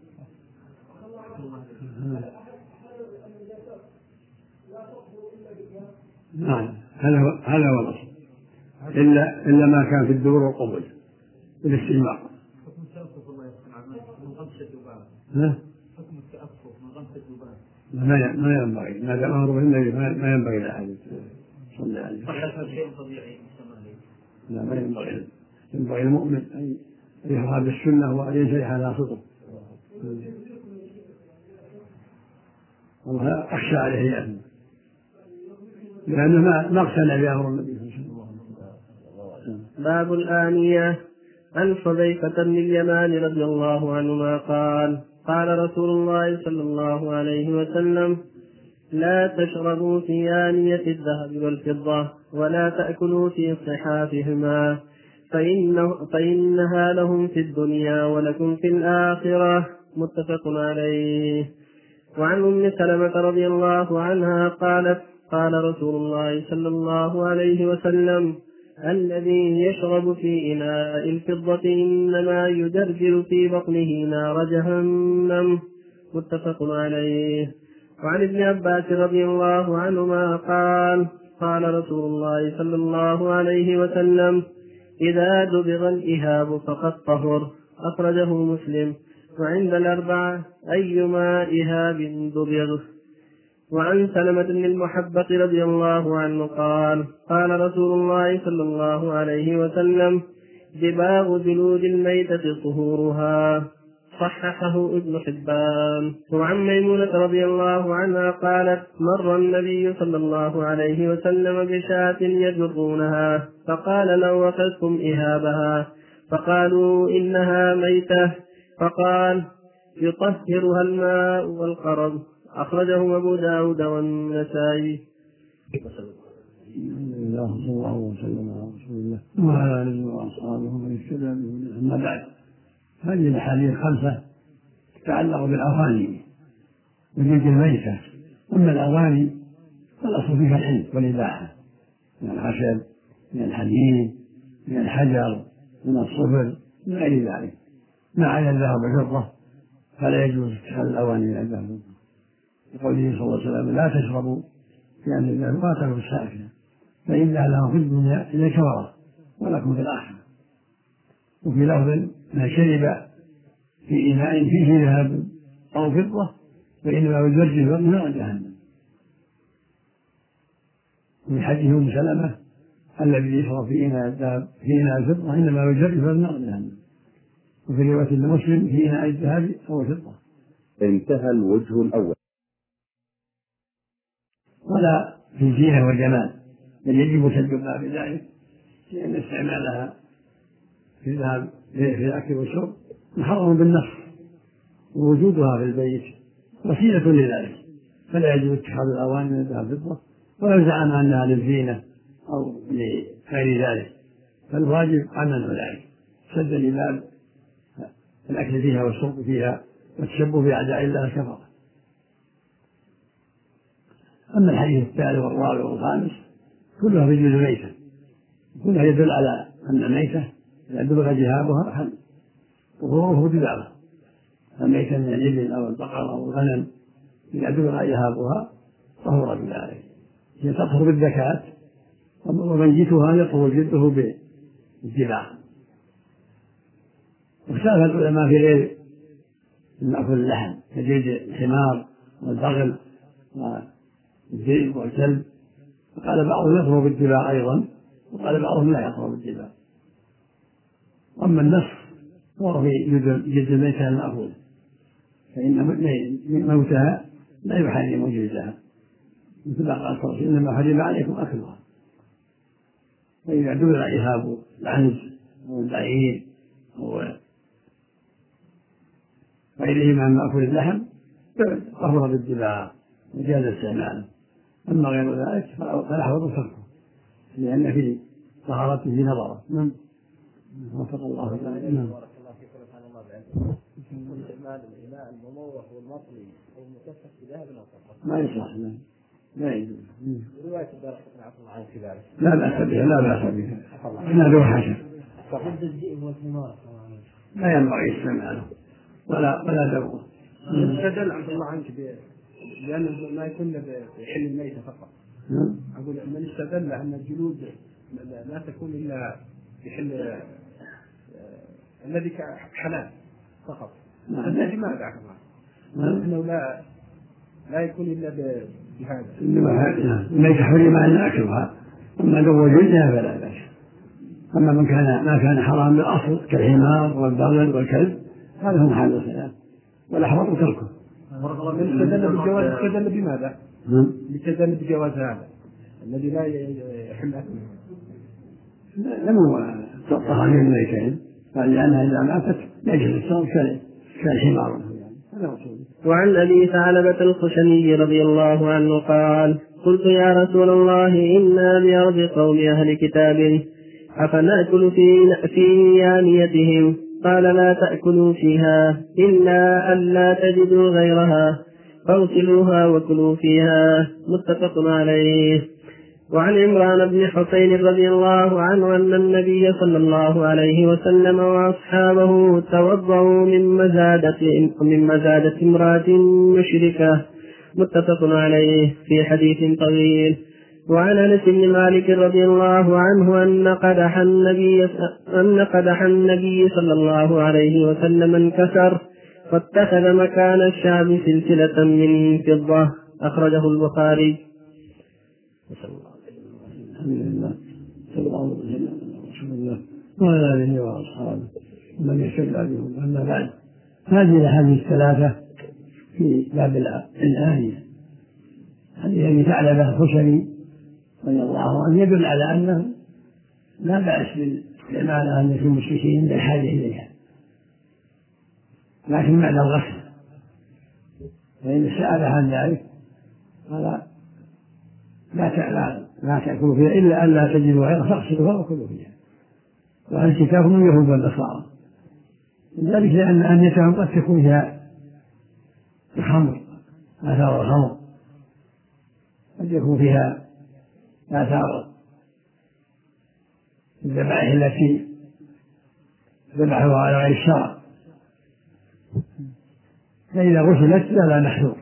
نعم هذا هو هذا هو الأصل إلا إلا ما كان في الدور والقبول بالاستجمار. حكم التأسف الله يسلمك من غمسة الذباب. حكم التأسف من غمسة الذباب. ما ما ينبغي ما دام أمره بالنبي ما ينبغي لأحد صلى عليه. فهل شيء طبيعي؟ لا ما ينبغي ينبغي المؤمن أن يهرب بالسنة وأن ينشرح على صدره. والله أخشى عليه يعني لأنه ما ما اقتنع بأمر النبي صلى الله عليه وسلم. باب الآنية. عن حذيفة بن اليمان رضي الله عنهما قال قال رسول الله صلى الله عليه وسلم لا تشربوا في آنية الذهب والفضة ولا تأكلوا في صحافهما فإنه فإنها لهم في الدنيا ولكم في الآخرة. متفق عليه. وعن أم سلمة رضي الله عنها قالت قال رسول الله صلى الله عليه وسلم الذي يشرب في إناء الفضة إنما يدرجر في بطنه نار جهنم. متفق عليه. وعن ابن عباس رضي الله عنهما قال قال رسول الله صلى الله عليه وسلم إذا دبغ الإهاب فقد طهر. أخرجه مسلم. وعند الأربعة أيما إهاب دبغ. وعن سلمة بن المحبق رضي الله عنه قال قال رسول الله صلى الله عليه وسلم دباغ جلود الميتة طهورها، صححه ابن حبان. وعن ميمونة رضي الله عنها قالت مر النبي صلى الله عليه وسلم بشاة يجرونها فقال لو أخذتم إهابها فقالوا إنها ميتة، فقال يطهرها الماء والقرض. أخرجه أبو داود والنسائي. الله صلى الله وسلم على رسول الله وعلى آله وأصحابه ومن اهتدى بهداه. أما بعد، هذه الأحاديث الخمسة تتعلق بالأغاني وجلد الميتة. أما الأغاني فالأصل فيها الحل والإباحة من الخشب من الحديد من الحجر من الصفر من غير ذلك، ما عدا الذهب والفضة فلا يجوز اتخاذ الأواني من الذهب والفضة، لقوله صلى الله عليه وسلم لا تشربوا يعني الذهب ولا تأكلوا السائل فإنها لهم في الدنيا إلى كفرة ولكم في الآخرة. وفي لفظ ما شرب في إناء فيه ذهب أو فضة فإنما يجرجر من نار جهنم. وفي حديث أم سلمة الذي يشرب في إناء الذهب في إناء الفضة إنما يجرجر من نار جهنم. وفي رواية المسلم في إناء الذهب أو الفضة. انتهى الوجه الأول. ولا في الزينة والجمال بل يجب تجنبها بذلك، لأن استعمالها في الذهب في الأكل والشرب محرم بالنص، ووجودها في البيت وسيلة لذلك، فلا يجب اتخاذ الأواني من الذهب والفضة ولا زعم أنها للزينة أو لغير ذلك، فالواجب عمل ذلك سدا لباب الأكل فيها والشرب فيها والتشبه بأعداء الله كفر. أما الحديث الثالث والرابع والخامس كلها في جزء ميتة، كلها يدل على أن الميتة إذا دبغ جهابها حل وظهوره دباغه، الميتة من الإبل أو البقر أو الغنم إذا دبغ جهابها طهر بذلك، هي تطهر بالزكاة ومنجتها يطهر جلده بالدباغ. واختلف العلماء في غير المأكل اللحم كجلد الحمار والبغل والذئب والكلب، وقال بعضهم يطهر بالدباغ أيضا وقال بعضهم لا يطهر بالدباغ. أما النص هو في جلد الميتة المأكول فإن موتها لا يحرم جلدها، مثل ما قال صلى الله عليه وسلم إنما حرم عليكم أكلها. فإذا دبغ إهاب العنز أو البعير أو غيرهما من مأكول اللحم طهر بالدباغ وجاز استعماله. أما غير ذلك فالأحوط تركه لأن في طهارته نظرة. نعم وفق الله تعالى. نعم. الإناء المموح والمطلي والمكثف بذهب أو فضة ما يصلح لا لا يجوز. رواية الدارقطني عفوا عنك ذلك لا بأس بها لا بأس بها إنها ذو حسن ضد الذئب والحمار لا ينبغي استعماله ولا ولا ذوقه. استدل عبد الله عنك لأنه ما يكون بحل الميتة فقط. أقول من استدل أن الجلود لا تكون إلا بحل الذي حلال فقط. الذي ما دعك الله أنه لا لا يكون إلا بهذا. إنما الميتة حرم أن نأكلها، أما لو وجدها فلا بأس. أما من كان ما كان حرام بالأصل كالحمار والبغل والكلب هذا هو محل الخلاف والأحوط تركه. استدل بالجواز استدل بماذا؟ استدل بجواز هذا الذي لا يحل أكله. لم طهر من الميتين لأنها إذا ماتت يجب الصوم كالحمار. وعن أبي ثعلبة الخشني رضي الله عنه قال قلت يا رسول الله إنا بأرض قوم أهل كتاب أفنأكل في في آنيتهم؟ قال لا تأكلوا فيها إلا أن لا تجدوا غيرها فاغسلوها وكلوا فيها. متفق عليه. وعن عمران بن حسين رضي الله عنه أن النبي صلى الله عليه وسلم وأصحابه توضؤوا من مزادة من مزادة امرأة مشركة. متفق عليه في حديث طويل. وعن أنس بن مالك رضي الله عنه أن قدح النبي أن قدح النبي صلى الله عليه وسلم انكسر فاتخذ مكان الشعب سلسلة من فضة. أخرجه البخاري. صلى الله عليه وسلم. الحمد لله صلى الله عليه وسلم رسول الله وعلى آله وأصحابه ومن يهتدى بهم. أما بعد، هذه الأحاديث الثلاثة في باب الآنية. حديث أبي ثعلبة الخشني رضي الله عنه يدل على أنه لا بأس بالاستعمال عن المشركين عند الحاجة إليها، لكن بعد الغسل، فإن سأل عن ذلك قال لا لا تأكلوا فيها إلا أن لا تجدوا غيرها فاغسلوها وكلوا فيها. واعتكافهم اليهود والنصارى، ذلك لأن أنيتهم قد تكون فيها الخمر، آثار الخمر، قد يكون فيها آثار الذبائح التي ذبحوها على غير الشرع، فإذا غسلت لا محذور،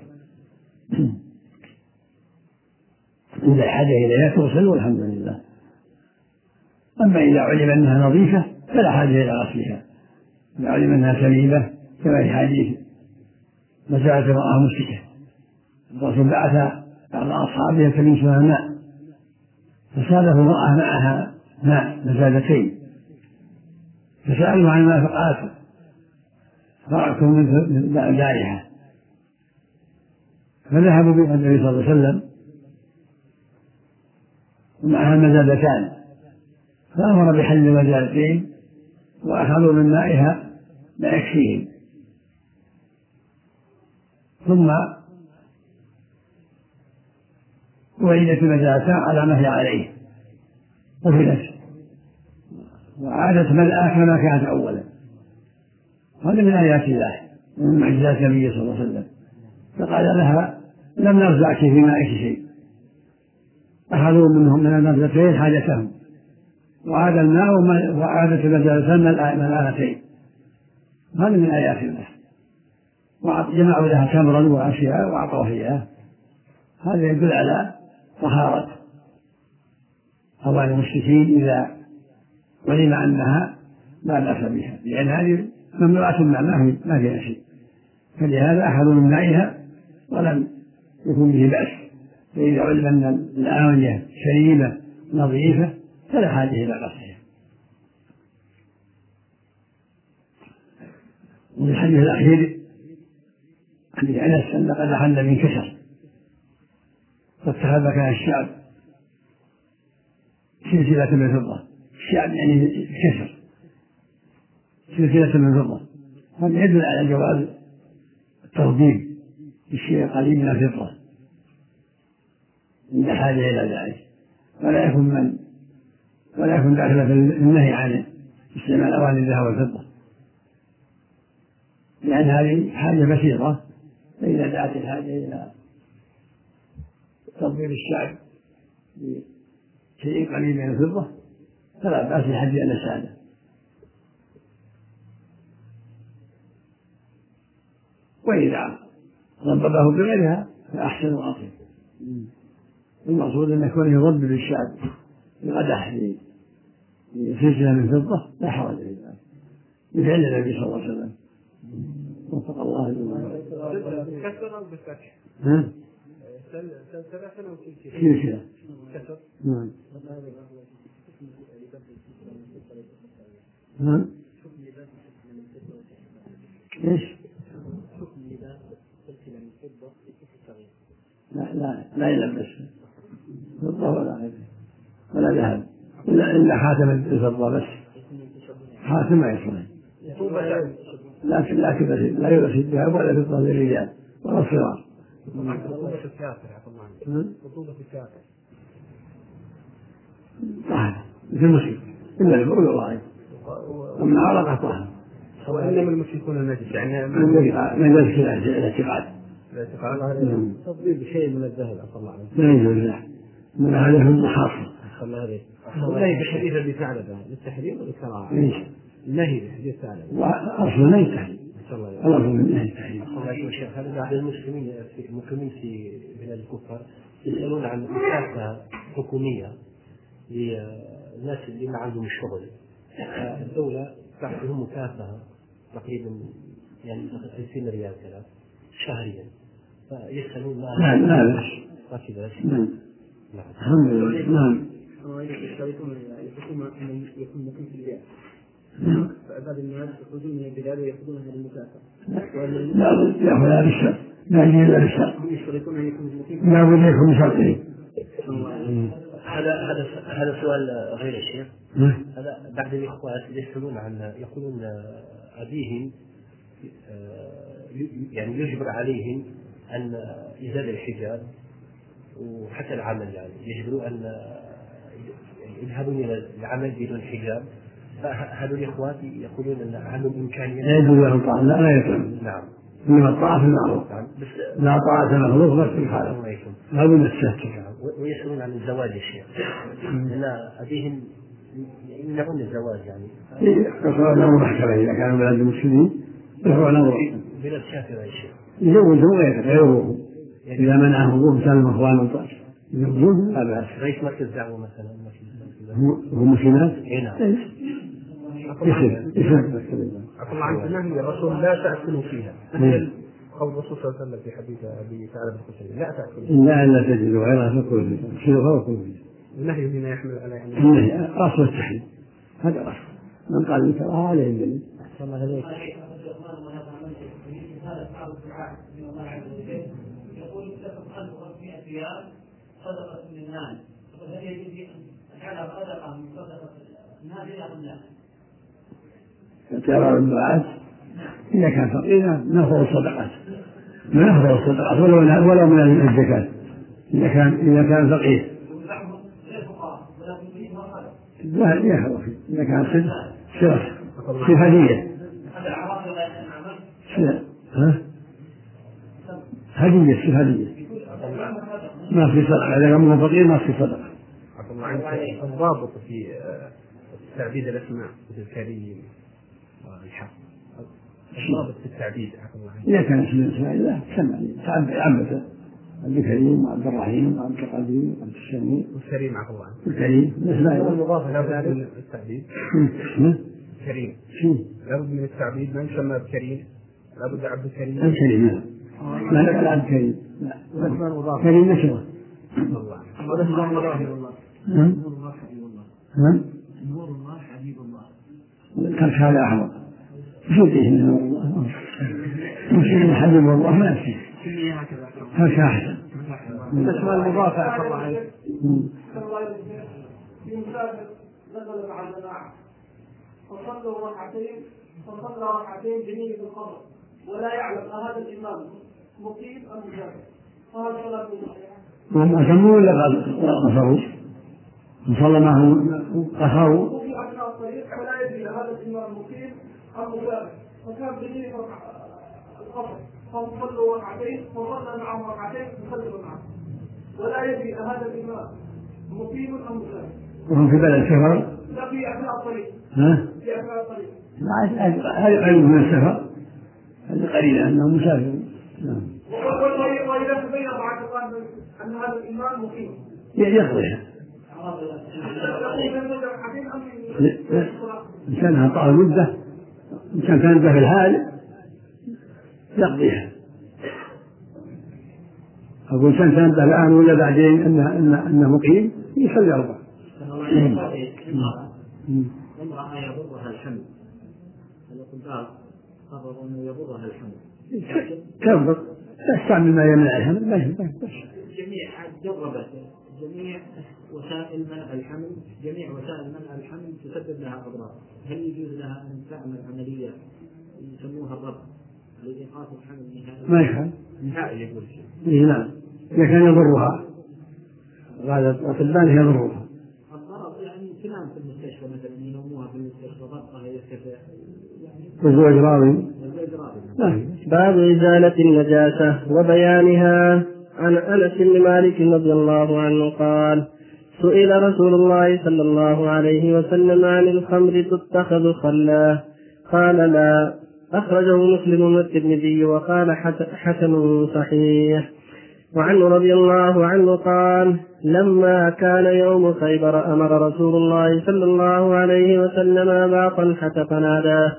إذا الحاجة إليها تغسل والحمد لله. أما إذا علم أنها نظيفة فلا حاجة إلى غسلها، إذا علم أنها سليمة كما في حديث مسألة امرأة مشركة الرسول بعث بعض أصحابه فليسها ماء، فساله امرأة معها ماء مزادتين، فسألوا عن ما فقالت فرأكم من دارها، فذهبوا بها النبي صلى الله عليه وسلم ومعها مزادتان، فأمر بحل المزادتين وأخذوا من مائها ما يكفيهم، ثم وعيدت المزادتان على ما هي عليه قفلت وعادت ملأة كما كانت أولا. هذا من آيات الله ومن معجزات النبي صلى الله عليه وسلم، فقال لها لم نرزعك في مائك شيء، أخذوا منهم من المزادتين حاجتهم وعاد الماء وعادت المزادتان ملأتين. هذا من آيات الله، وجمعوا لها تمرا وأشياء وأعطوها إياه. هذا يدل على طهارة أواني المشركين إذا علم أنها لا بأس بها، لأن هذه ممنوعة مع ما فيها شيء، فلهذا أخذوا من مائها ولم يكن به بأس. فإذا علم أن الآونية سليمة نظيفة فلا حاجة إلى غسلها. وفي الحديث الأخير حديث أنس أن قدح النبي انكسر فاتخذ مكان الشعب سلسلة من فضة. الشعب يعني كسر سلسلة من فضة، هذا يدل على جواز التربيب بالشيء القليل من الفضة عند حاجة إلى ذلك، ولا يكون من ولا يكون داخل في النهي عن استعمال أواني الذهب والفضة، لأن هذه حاجة بسيطة، فإذا دعت الحاجة إلى تربيب الشعب بشيء قليل من الفضة فلا بأس لحد أن السادة. وإذا رببه بغيرها فأحسن وأطيب. المقصود أن يكون يربب الشعب بقدح في سلسلة من فضة لا حرج في ذلك، بفعل النبي صلى الله عليه وسلم وفق الله لما كسر أو بالفتح؟ ها؟ سلسلة أو سلسلة. كسر. نعم. ها؟ إيش؟ لا لا لا يلبس فضة ولا غيره ولا ذهب إلا إلا خاتم الفضة بس، خاتم ما يصلح، لكن لكن لا يلبس الذهب ولا الفضة للرجال ولا الصغار. رطوبة الكافر يا الله، رطوبة الكافر طهر مثل المسلم إلا البول والغائب، ومن عرقه طهر. وإنما المشركون النجس يعني من ذلك الاعتقاد تفضيل بشيء من الذهب صلى الله عليه وسلم لا يجوز له، من هذا هم محاصر. والله بحديث ابي ثعلبة للتحريم والكراهة النهي بحديث ثعلبة واصل النهي التحريم، الأصل من النهي التحريم. هذا بعض المسلمين المقيمين في بلاد الكفار يسألون عن مكافأة حكومية للناس اللي ما عندهم الشغل، الدولة تعطيهم مكافأة تقريبا يعني ستين ريال كذا شهريا فيسألون لا لا لا ما في ذلك. نعم الحمد لله. نعم يشترطون الحكومة أن يكون مقيم في البلاد. نعم فبعض الناس يخرجون من البلاد ويأخذونها للمكافأة. لا يأخذ هذا الشرط لا يجوز هذا الشرط يشترطون أن يكون مقيم. لا بد يكون شرطين. هذا هذا هذا سؤال غير الشيخ. هذا بعض الإخوة يسألون عن يقولون أبيهم يعني يجبر عليهم أن إزالة الحجاب وحتى العمل يعني يجبروا أن يذهبون إلى العمل بدون حجاب. فهذول الإخوات يقولون أن عندهم إمكانية. لا يجوز له الطاعة لا لا يكون. نعم. إنما الطاعة في المعروف. نعم. بس لا طاعة مخلوق بس في الخالق. لا بد التسكت. ويسألون عن الزواج يا شيخ. لأن أبيهم يمنعون الزواج يعني. يقرأ الأمر محكمة إذا كانوا بلاد المسلمين يقرأ الأمر. بلاد كافرة يا شيخ. يزوجهم ويتغيروه إذا منعه أبوه سالم أخوان وطاش يزوجهم لا بأس. رئيس مركز دعوة مثلا. هم مسلمات؟ إيه نعم. يسلم يسلم. الله عنك نهي الرسول لا تأكلوا فيها. قول الرسول صلى الله عليه وسلم في حديث أبي ثعلبة الخشني لا تأكلوا. إلا أن لا تجدوا غيرها فكلوا فيها. شيلوها وكلوا فيها. النهي هنا يحمل على يعني. النهي أصل التحريم. هذا أصل. من قال لك تراها عليه الدليل. الله عليك. يقول اتفق خمسة ومئة ريال صدقة من المال، وهل يجوز أن أجعلها صدقة من صدقة النازلة أم لا؟ اعتبار الدعاة إذا كان فقيرا نفرض الصدقات ما نفرض الصدقات ولو ولو من الزكاة إذا كان إذا كان فقير لا يحرم إذا كان صدق شرف هدية ها هدية هدية ما في صدقة إذا كان فقير ما في صدقة. الضابط في تعبيد الأسماء مثل كريم والحق الضابط في التعبيد. إذا كان اسم اسماء الله سمع تعبد عبد الكريم وعبد الرحيم وعبد القدير وعبد السميع والكريم عفوا الله عنك الكريم الأسماء المضاف لابد من التعبيد. كريم لابد من التعبيد ما يسمى بكريم لابد عبد الكريم الكريم لا لا لا عبد الكريم لا كريم نشره الله ولا نور الله والله نور الله حبيب الله نور الله حبيب الله ترك هذا أحمد شو فيه من نور الله مسلم حبيب الله ما فيه ترك أحسن الأسماء المضافة أحد الله عليه في مسافر نزل مع الجماعة فصلوا ركعتين فصلى ركعتين بنية القبر ولا يعلم هذا الإمام مقيم أم مسافر فهل صلاته صحيحة؟ هم أتموا ولا قصروا؟ وصلى معهم قصروا؟ وفي أثناء الطريق فلا يدري هذا الإمام مقيم أم مسافر فكان بنية القبر فصلوا ركعتين فصلى معهم ركعتين فصلوا معهم ولا يدري هذا الإمام مقيم أم مسافر. وهم في بلد سفر؟ لا في أثناء الطريق. ها؟ في أثناء الطريق. هذا قريب من السفر هذا قريب أنه مسافر. نعم. وإذا تبين بعد الله أن هذا الإمام مقيم. يقضيها. إن كان طال المدة إن كان كان في الحال يقضيها. أقول كان كان الآن ولا بعدين أنه أنه أنه مقيم يصلي أربعة. امرأة يضرها الحمل الأطباء قرروا أنه يضرها الحمل تنظر تستعمل ما يمنع الحمل ما يمنع جميع جربت جميع وسائل منع الحمل جميع وسائل منع الحمل تسبب لها أضرار. هل يجوز لها أن تعمل عملية يسموها الربط لإيقاف الحمل نهائيا؟ ما يفعل نهائي يقول إيه نعم إذا كان يضرها هذا الأطباء يضرها الضرر يعني تنام في المستشفى مثلا ينوموها في المستشفى ضغطها يرتفع والزوج راضي. باب إزالة النجاسة وبيانها. عن أنس بن مالك رضي الله عنه قال سئل رسول الله صلى الله عليه وسلم عن الخمر تتخذ خلا قال لا. أخرجه مسلم والترمذي وقال حسن صحيح. وعنه رضي الله عنه قال لما كان يوم خيبر أمر رسول الله صلى الله عليه وسلم أبا طلحة فناداه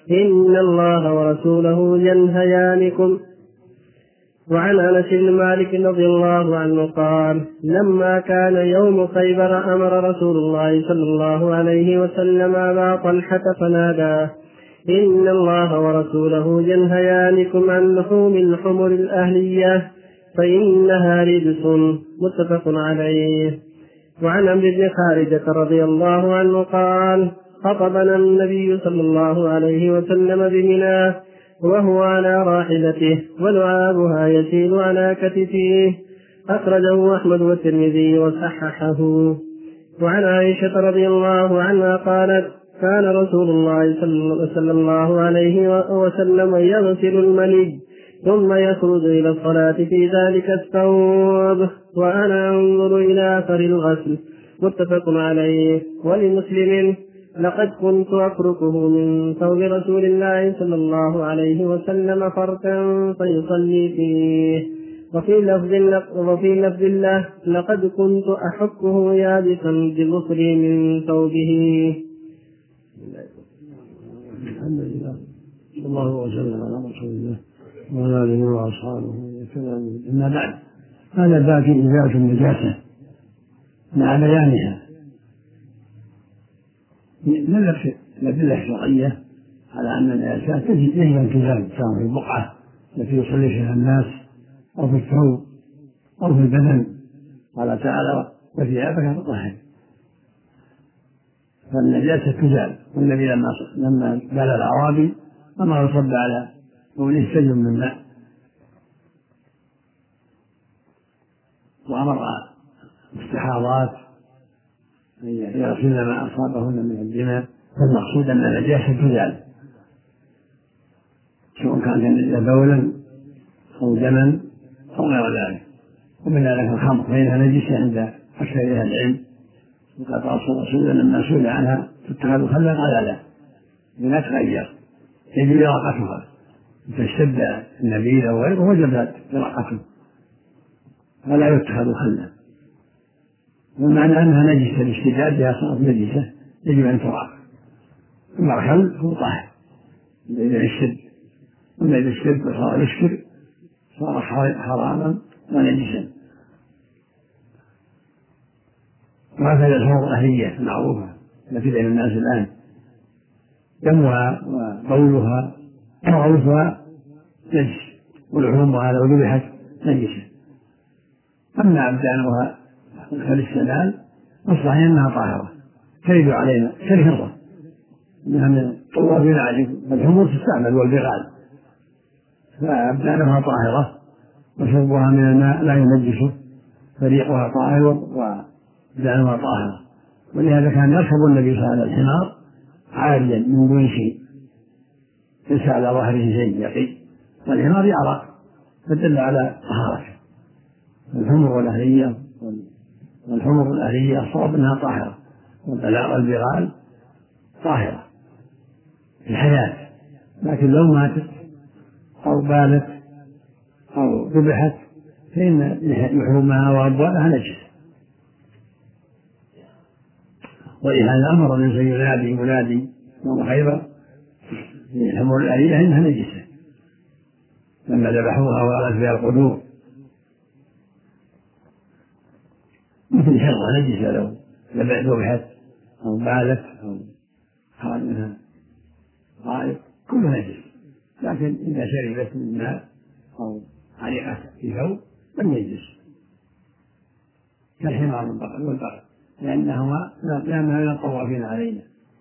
إن الله ورسوله ينهيانكم. وعن أنس بن مالك رضي الله عنه قال لما كان يوم خيبر أمر رسول الله صلى الله عليه وسلم أبا طلحة فناداه إن الله ورسوله ينهيانكم عن لحوم الحمر الأهلية فإنها رجس. متفق عليه. وعن عمرو بن خارجة رضي الله عنه قال خطبنا النبي صلى الله عليه وسلم بمنى وهو على راحلته ولعابها يسيل على كتفه. أخرجه أحمد والترمذي وصححه. وعن عائشة رضي الله عنها قالت كان رسول الله صلى الله عليه وسلم يغسل المني ثم يخرج إلى الصلاة في ذلك الثوب وأنا أنظر إلى أثر الغسل. متفق عليه. ولمسلم لقد كنت أفركه من ثوب رسول الله صلى الله عليه وسلم فركا فيصلي فيه. وفي لفظ وفي لفظ الله لقد كنت أحكه يابسا بظفري من ثوبه. الحمد لله صلى الله وسلم على رسول الله وعلى آله وأصحابه وسلم. أما بعد، هذا باب إزالة النجاسة مع بيانها من الأدلة الشرعية على أن النجاسات يجب أن تزال سواء في البقعة التي يصلي فيها الناس أو في الثوب أو في البدن. قال تعالى وثيابك فطهر، فالنجاسة تزال. والنبي لما لما بال الأعرابي أمر يصب على قوله سجل من ماء، وأمر السحاضات أن يغسلن ما أصابهن من الدماء. فالمقصود أن النجاسة تزال سواء كان بولا أو دما أو غير ذلك. ومن ذلك الخمر فإنها نجسة عند أكثر أهل العلم. وقد قال صلى الله عليه وسلم لما سئل عنها تتخذ خلا قال لا لا تغير يجب إراقتها. فاشتد النبيذ أو غيره وجبت إراقته فلا يتخذ خلا. ومعنى أنها نجسة الاشتداد بها صارت نجسة يجب أن تراق. أما الخل هو طاهر إذا اشتد، أما إذا اشتد وصار يسكر صار حراما ونجسا. وهكذا الحمر الأهلية المعروفة التي بين الناس الآن دمها وبولها وغوثها نجس، ولحومها لو ذبحت نجسة. أما أبدانها كالسلال الصحيح أنها طاهرة ترد علينا كالهرة إنها من الطوافين عليكم. الحمر تستعمل والبغال، فأبدانها طاهرة وشربها من الماء لا ينجسه، فريقها طاهر وأبدانها طاهرة. ولهذا كان يركب النبي صلى الله عليه وسلم الحمار عاريا من دون شيء ليس على ظهره شيء يقي، والحمار يعرق فدل على طهارته. الحمر الأهلية والحمر الأهلية الصواب أنها طاهرة، والبغال طاهرة في الحياة، لكن لو ماتت أو بالت أو ذبحت فإن لحومها وأبوالها نجس. ولهذا أمر النبي ينادي منادي يوم خيبر في الحمر الأهلية إنها نجسة لما ذبحوها وألت بها القدور، مثل شرها نجسة لو ذبحت أو بالت أو خرج منها غائب كله نجس. لكن إذا شربت من ماء أو علقت في ثوب لم ينجس كالحمار والبقر لأنهما لأنها من الطوافين علينا.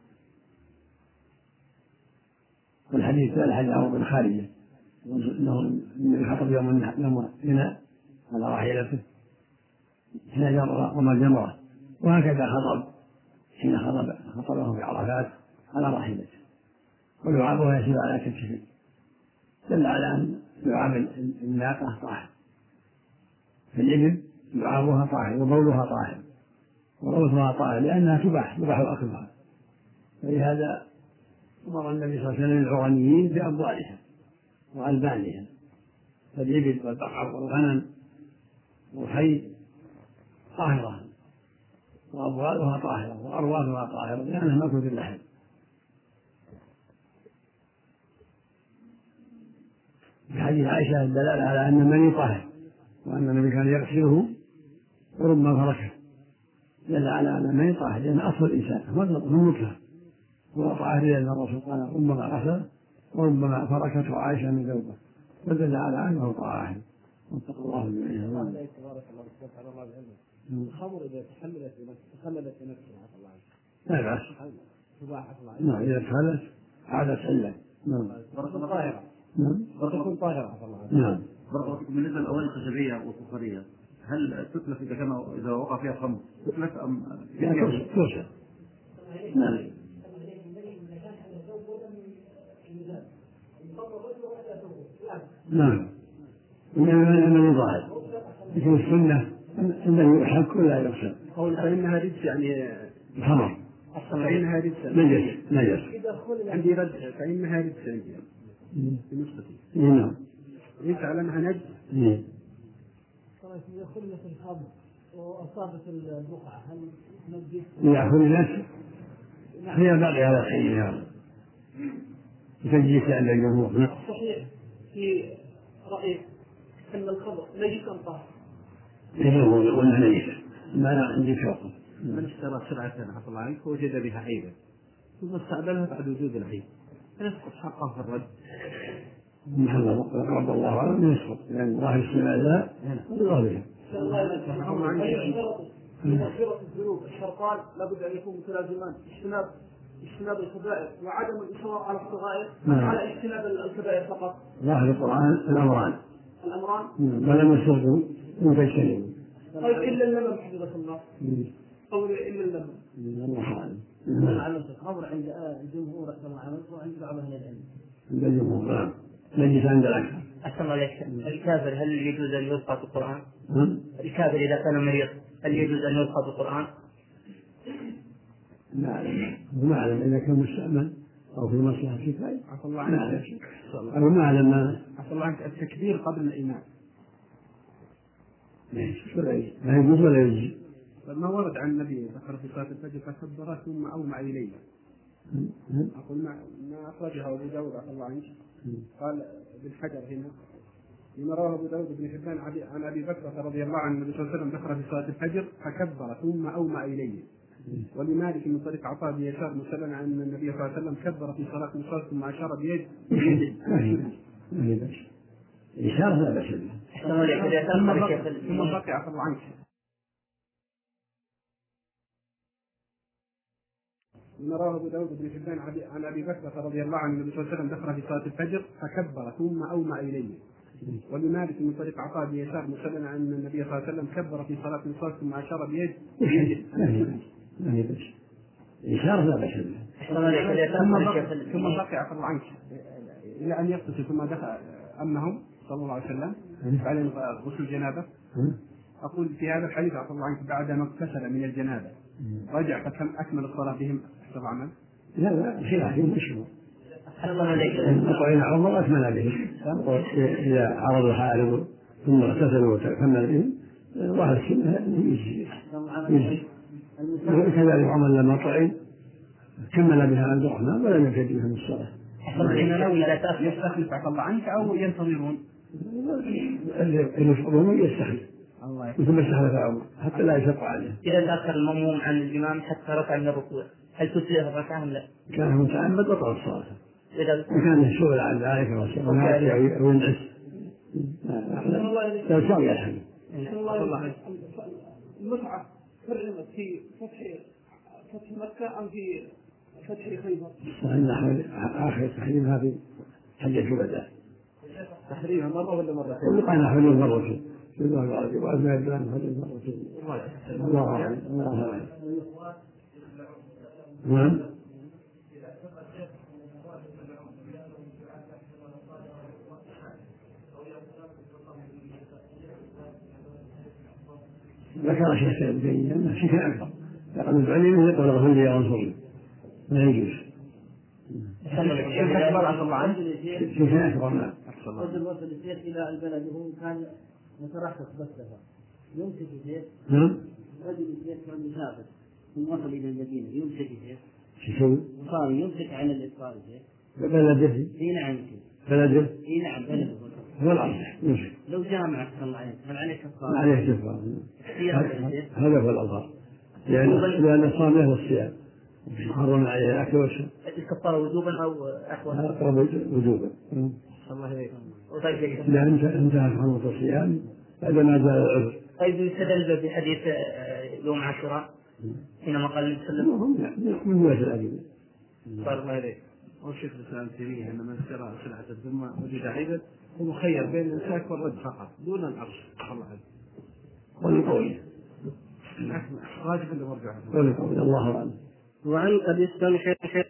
والحديث الحديث عن ابن خارجة أنه النبي خطب يوم يوم منى على راحلته حين جمرة وما جمرة، وهكذا خطب حين خطب خطبه في عرفات على راحلته ولعابها يسير على كتفه، دل على أن لعاب الناقة طاهر. فالإبل لعابها طاهر وبولها طاهر وروثها طاهر لأنها تباح يباح أكلها. فلهذا أمر النبي صلى الله عليه وسلم العرانيين بأبوالها وألبانها، فالإبل والبقر والغنم والخيل طاهرة وأبوالها طاهرة وأرواثها طاهرة لأنها مأكولة اللحم. في حديث عائشة الدلالة على أن المني طاهر وأن النبي كان يغسله وربما فركه، دل على أن المني طاهر لأن أصل الإنسان هو المطلق هو طاهر، لأن الرسول قال ربما غسل وربما فركته عائشة من ذوبه، فدل على أنه طاهر. واتقوا الله جميعا. الخمر إذا تحملت تخللت بنفسها لا بأس. نعم إذا تخلت عادت حلا. نعم. طاهرة. نعم. وتكون طاهرة. نعم. بالنسبة للأواني الخشبية والسكرية هل تتلف إذا كان إذا وقع فيها خمر تتلف أم ترشد؟ نعم. نعم. من الظاهر لكن السنة أنه يحك ولا يغسل. قول فإنها رجس يعني حرام. فإنها رجس. نجس نجس. عندي رد فإنها رجس عندي. بنسبتي. نعم. يسأل أنها نجس. نعم. إذا خلت الخمر وأصابت البقعة هل نجس؟ إذا خلت هي باقية على حينها تجيس عند الجمهور. صحيح في رأيك أن الخمر نجس أم طاهر؟ يقول وأنها نجسة ما أنا عندي شوق. من اشترى سلعة عفى الله عنك ووجد بها عيبا ثم استعملها بعد وجود العيب فيسقط حقه في الرد. محمد رب الله عنه يسقط لأن الله يسمع لا الله به. مغفرة الذنوب الشرطان لابد أن يكون متلازمان، اجتناب اجتناب الكبائر وعدم الإصرار على الصغائر على اجتناب الكبائر فقط. ظاهر القرآن الأمران الأمران ولم يسرقوا من تجتنبوا. طيب إلا اللمم حفظك الله أو إلا اللمم. الله أعلم. علمت الخمر عند الجمهور كما عملت وعند بعض أهل العلم. عند الجمهور نعم. نجس عند الأكثر. أحسن الله عليك. الكافر هل يجوز أن يلقى في القرآن؟ الكافر إذا كان مريض هل يجوز أن يلقى في القرآن؟ لا أعلم. ما أعلم إذا كان مستعمل أو في مصلحة كفاية. عفى الله عنك. أو ما أعلم ما. عفى الله عنك التكبير قبل الإيمان. لا يجوز ولا يجوز. ما ورد عن النبي ذكر في صلاة الفجر فكبر ثم أومع إليه. أقول ما ما أخرجها أبو داود عفى الله عنك. قال بالحجر هنا لما رواه أبو داود بن حبان عن أبي بكر رضي الله عنه النبي صلى الله عليه وسلم دخل في صلاة الفجر فكبر ثم أومع إليه. ولمالك من طريق عطاء بن يسار مسلما عن النبي صلى الله عليه وسلم كبر في صلاة الصلاة ثم أشار بيده. إشارة لا بأس بها. ثم بقي عفى الله عنك. لما رواه أبو داود بن حبان عن أبي بكر رضي الله عنه النبي صلى الله عليه وسلم دخل في صلاة الفجر فكبر ثم أومع إليه. ولمالك من طريق عطاء بن يسار مسلما عن النبي صلى الله عليه وسلم كبر في صلاة الصلاة ثم أشار بيده. لا بأس. إشارة لا بأس بها. ثم بقي عفى الله عنك إلى أن يغتسل ثم دخل أمهم صلى الله عليه وسلم عليه غسل الجنابة. أقول في هذا الحديث عفى الله عنك بعد ما اغتسل من الجنابة رجع فكم أكمل الصلاة بهم أحسن عمل؟ لا لا خلافهم مشهور. القرين عرضوا أكمل بهم. إذا عرضوا حاربوا ثم اغتسلوا وكمل بهم ظهر السنة يجزي. وكذلك عمر لما طعن كمل بها عبد الرحمن ولم يفد بهم الصلاة. يستخلف عفى الله عنك أو ينتظرون؟ اللي يفضلون يستخلف مثل ما استخلف عمر حتى لا يشق عليه. إذا تأخر المأموم عن الإمام حتى ركع من الركوع هل تسليه الركعة أم لا؟ كان متعمد بطل الصلاة. إذا كان الشغل عن ذلك والصلاة وينعس لا شاء يلحم. المتعة حرمت في فتح فتح مكة أم في فتح خيبر؟ آخر تحريمها في حجة الوداع. تحريمها مرة ولا مرة؟ وقعنا حلول مرة في الله العظيم وأزمة البلاد حلول مرة الله أعلم. الله أعلم. نعم. ذكر شيخ الدين أنه شيء أكبر لقد العلم يقول غفر لي وانصرني لا يجوز. شيخ أكبر عفى الله عنك. شيخ أكبر نعم. رجل وصل الشيخ إلى البلد وهو كان مترخص بس لها يمسك الشيخ. نعم. رجل الشيخ كان مسافر ثم وصل إلى المدينة يمسك الشيخ. شو يسوي؟ وصار يمسك عن الإفطار الشيخ. بلده. إي نعم. بلده. إي نعم بلده. هو الأرجح يمشي. لو جامع أحسن الله عليك هل عليه كفارة؟ ما عليه كفارة. هذا هو الأظهر لأن لأن الصام له الصيام محرم عليه الأكل والشرب. الكفارة وجوبا أو أحوال؟ أقرب وجوبا. الله عليك. إذا انتهى حرمة الصيام بعد ما زال العذر. طيب يستدل بحديث يوم عاشوراء حينما قال النبي صلى الله عليه وسلم من جهة الأدلة. صار الله عليك. والشيخ الإسلام تيمية أن من اشترى سلعة الذمة وجد عيبا هو مخير بين الإمساك والرد فقط دون العرش. الله عليك. ولقوله راجب اللي مرجع. ولقوله الله أعلم. وعن أبي السمح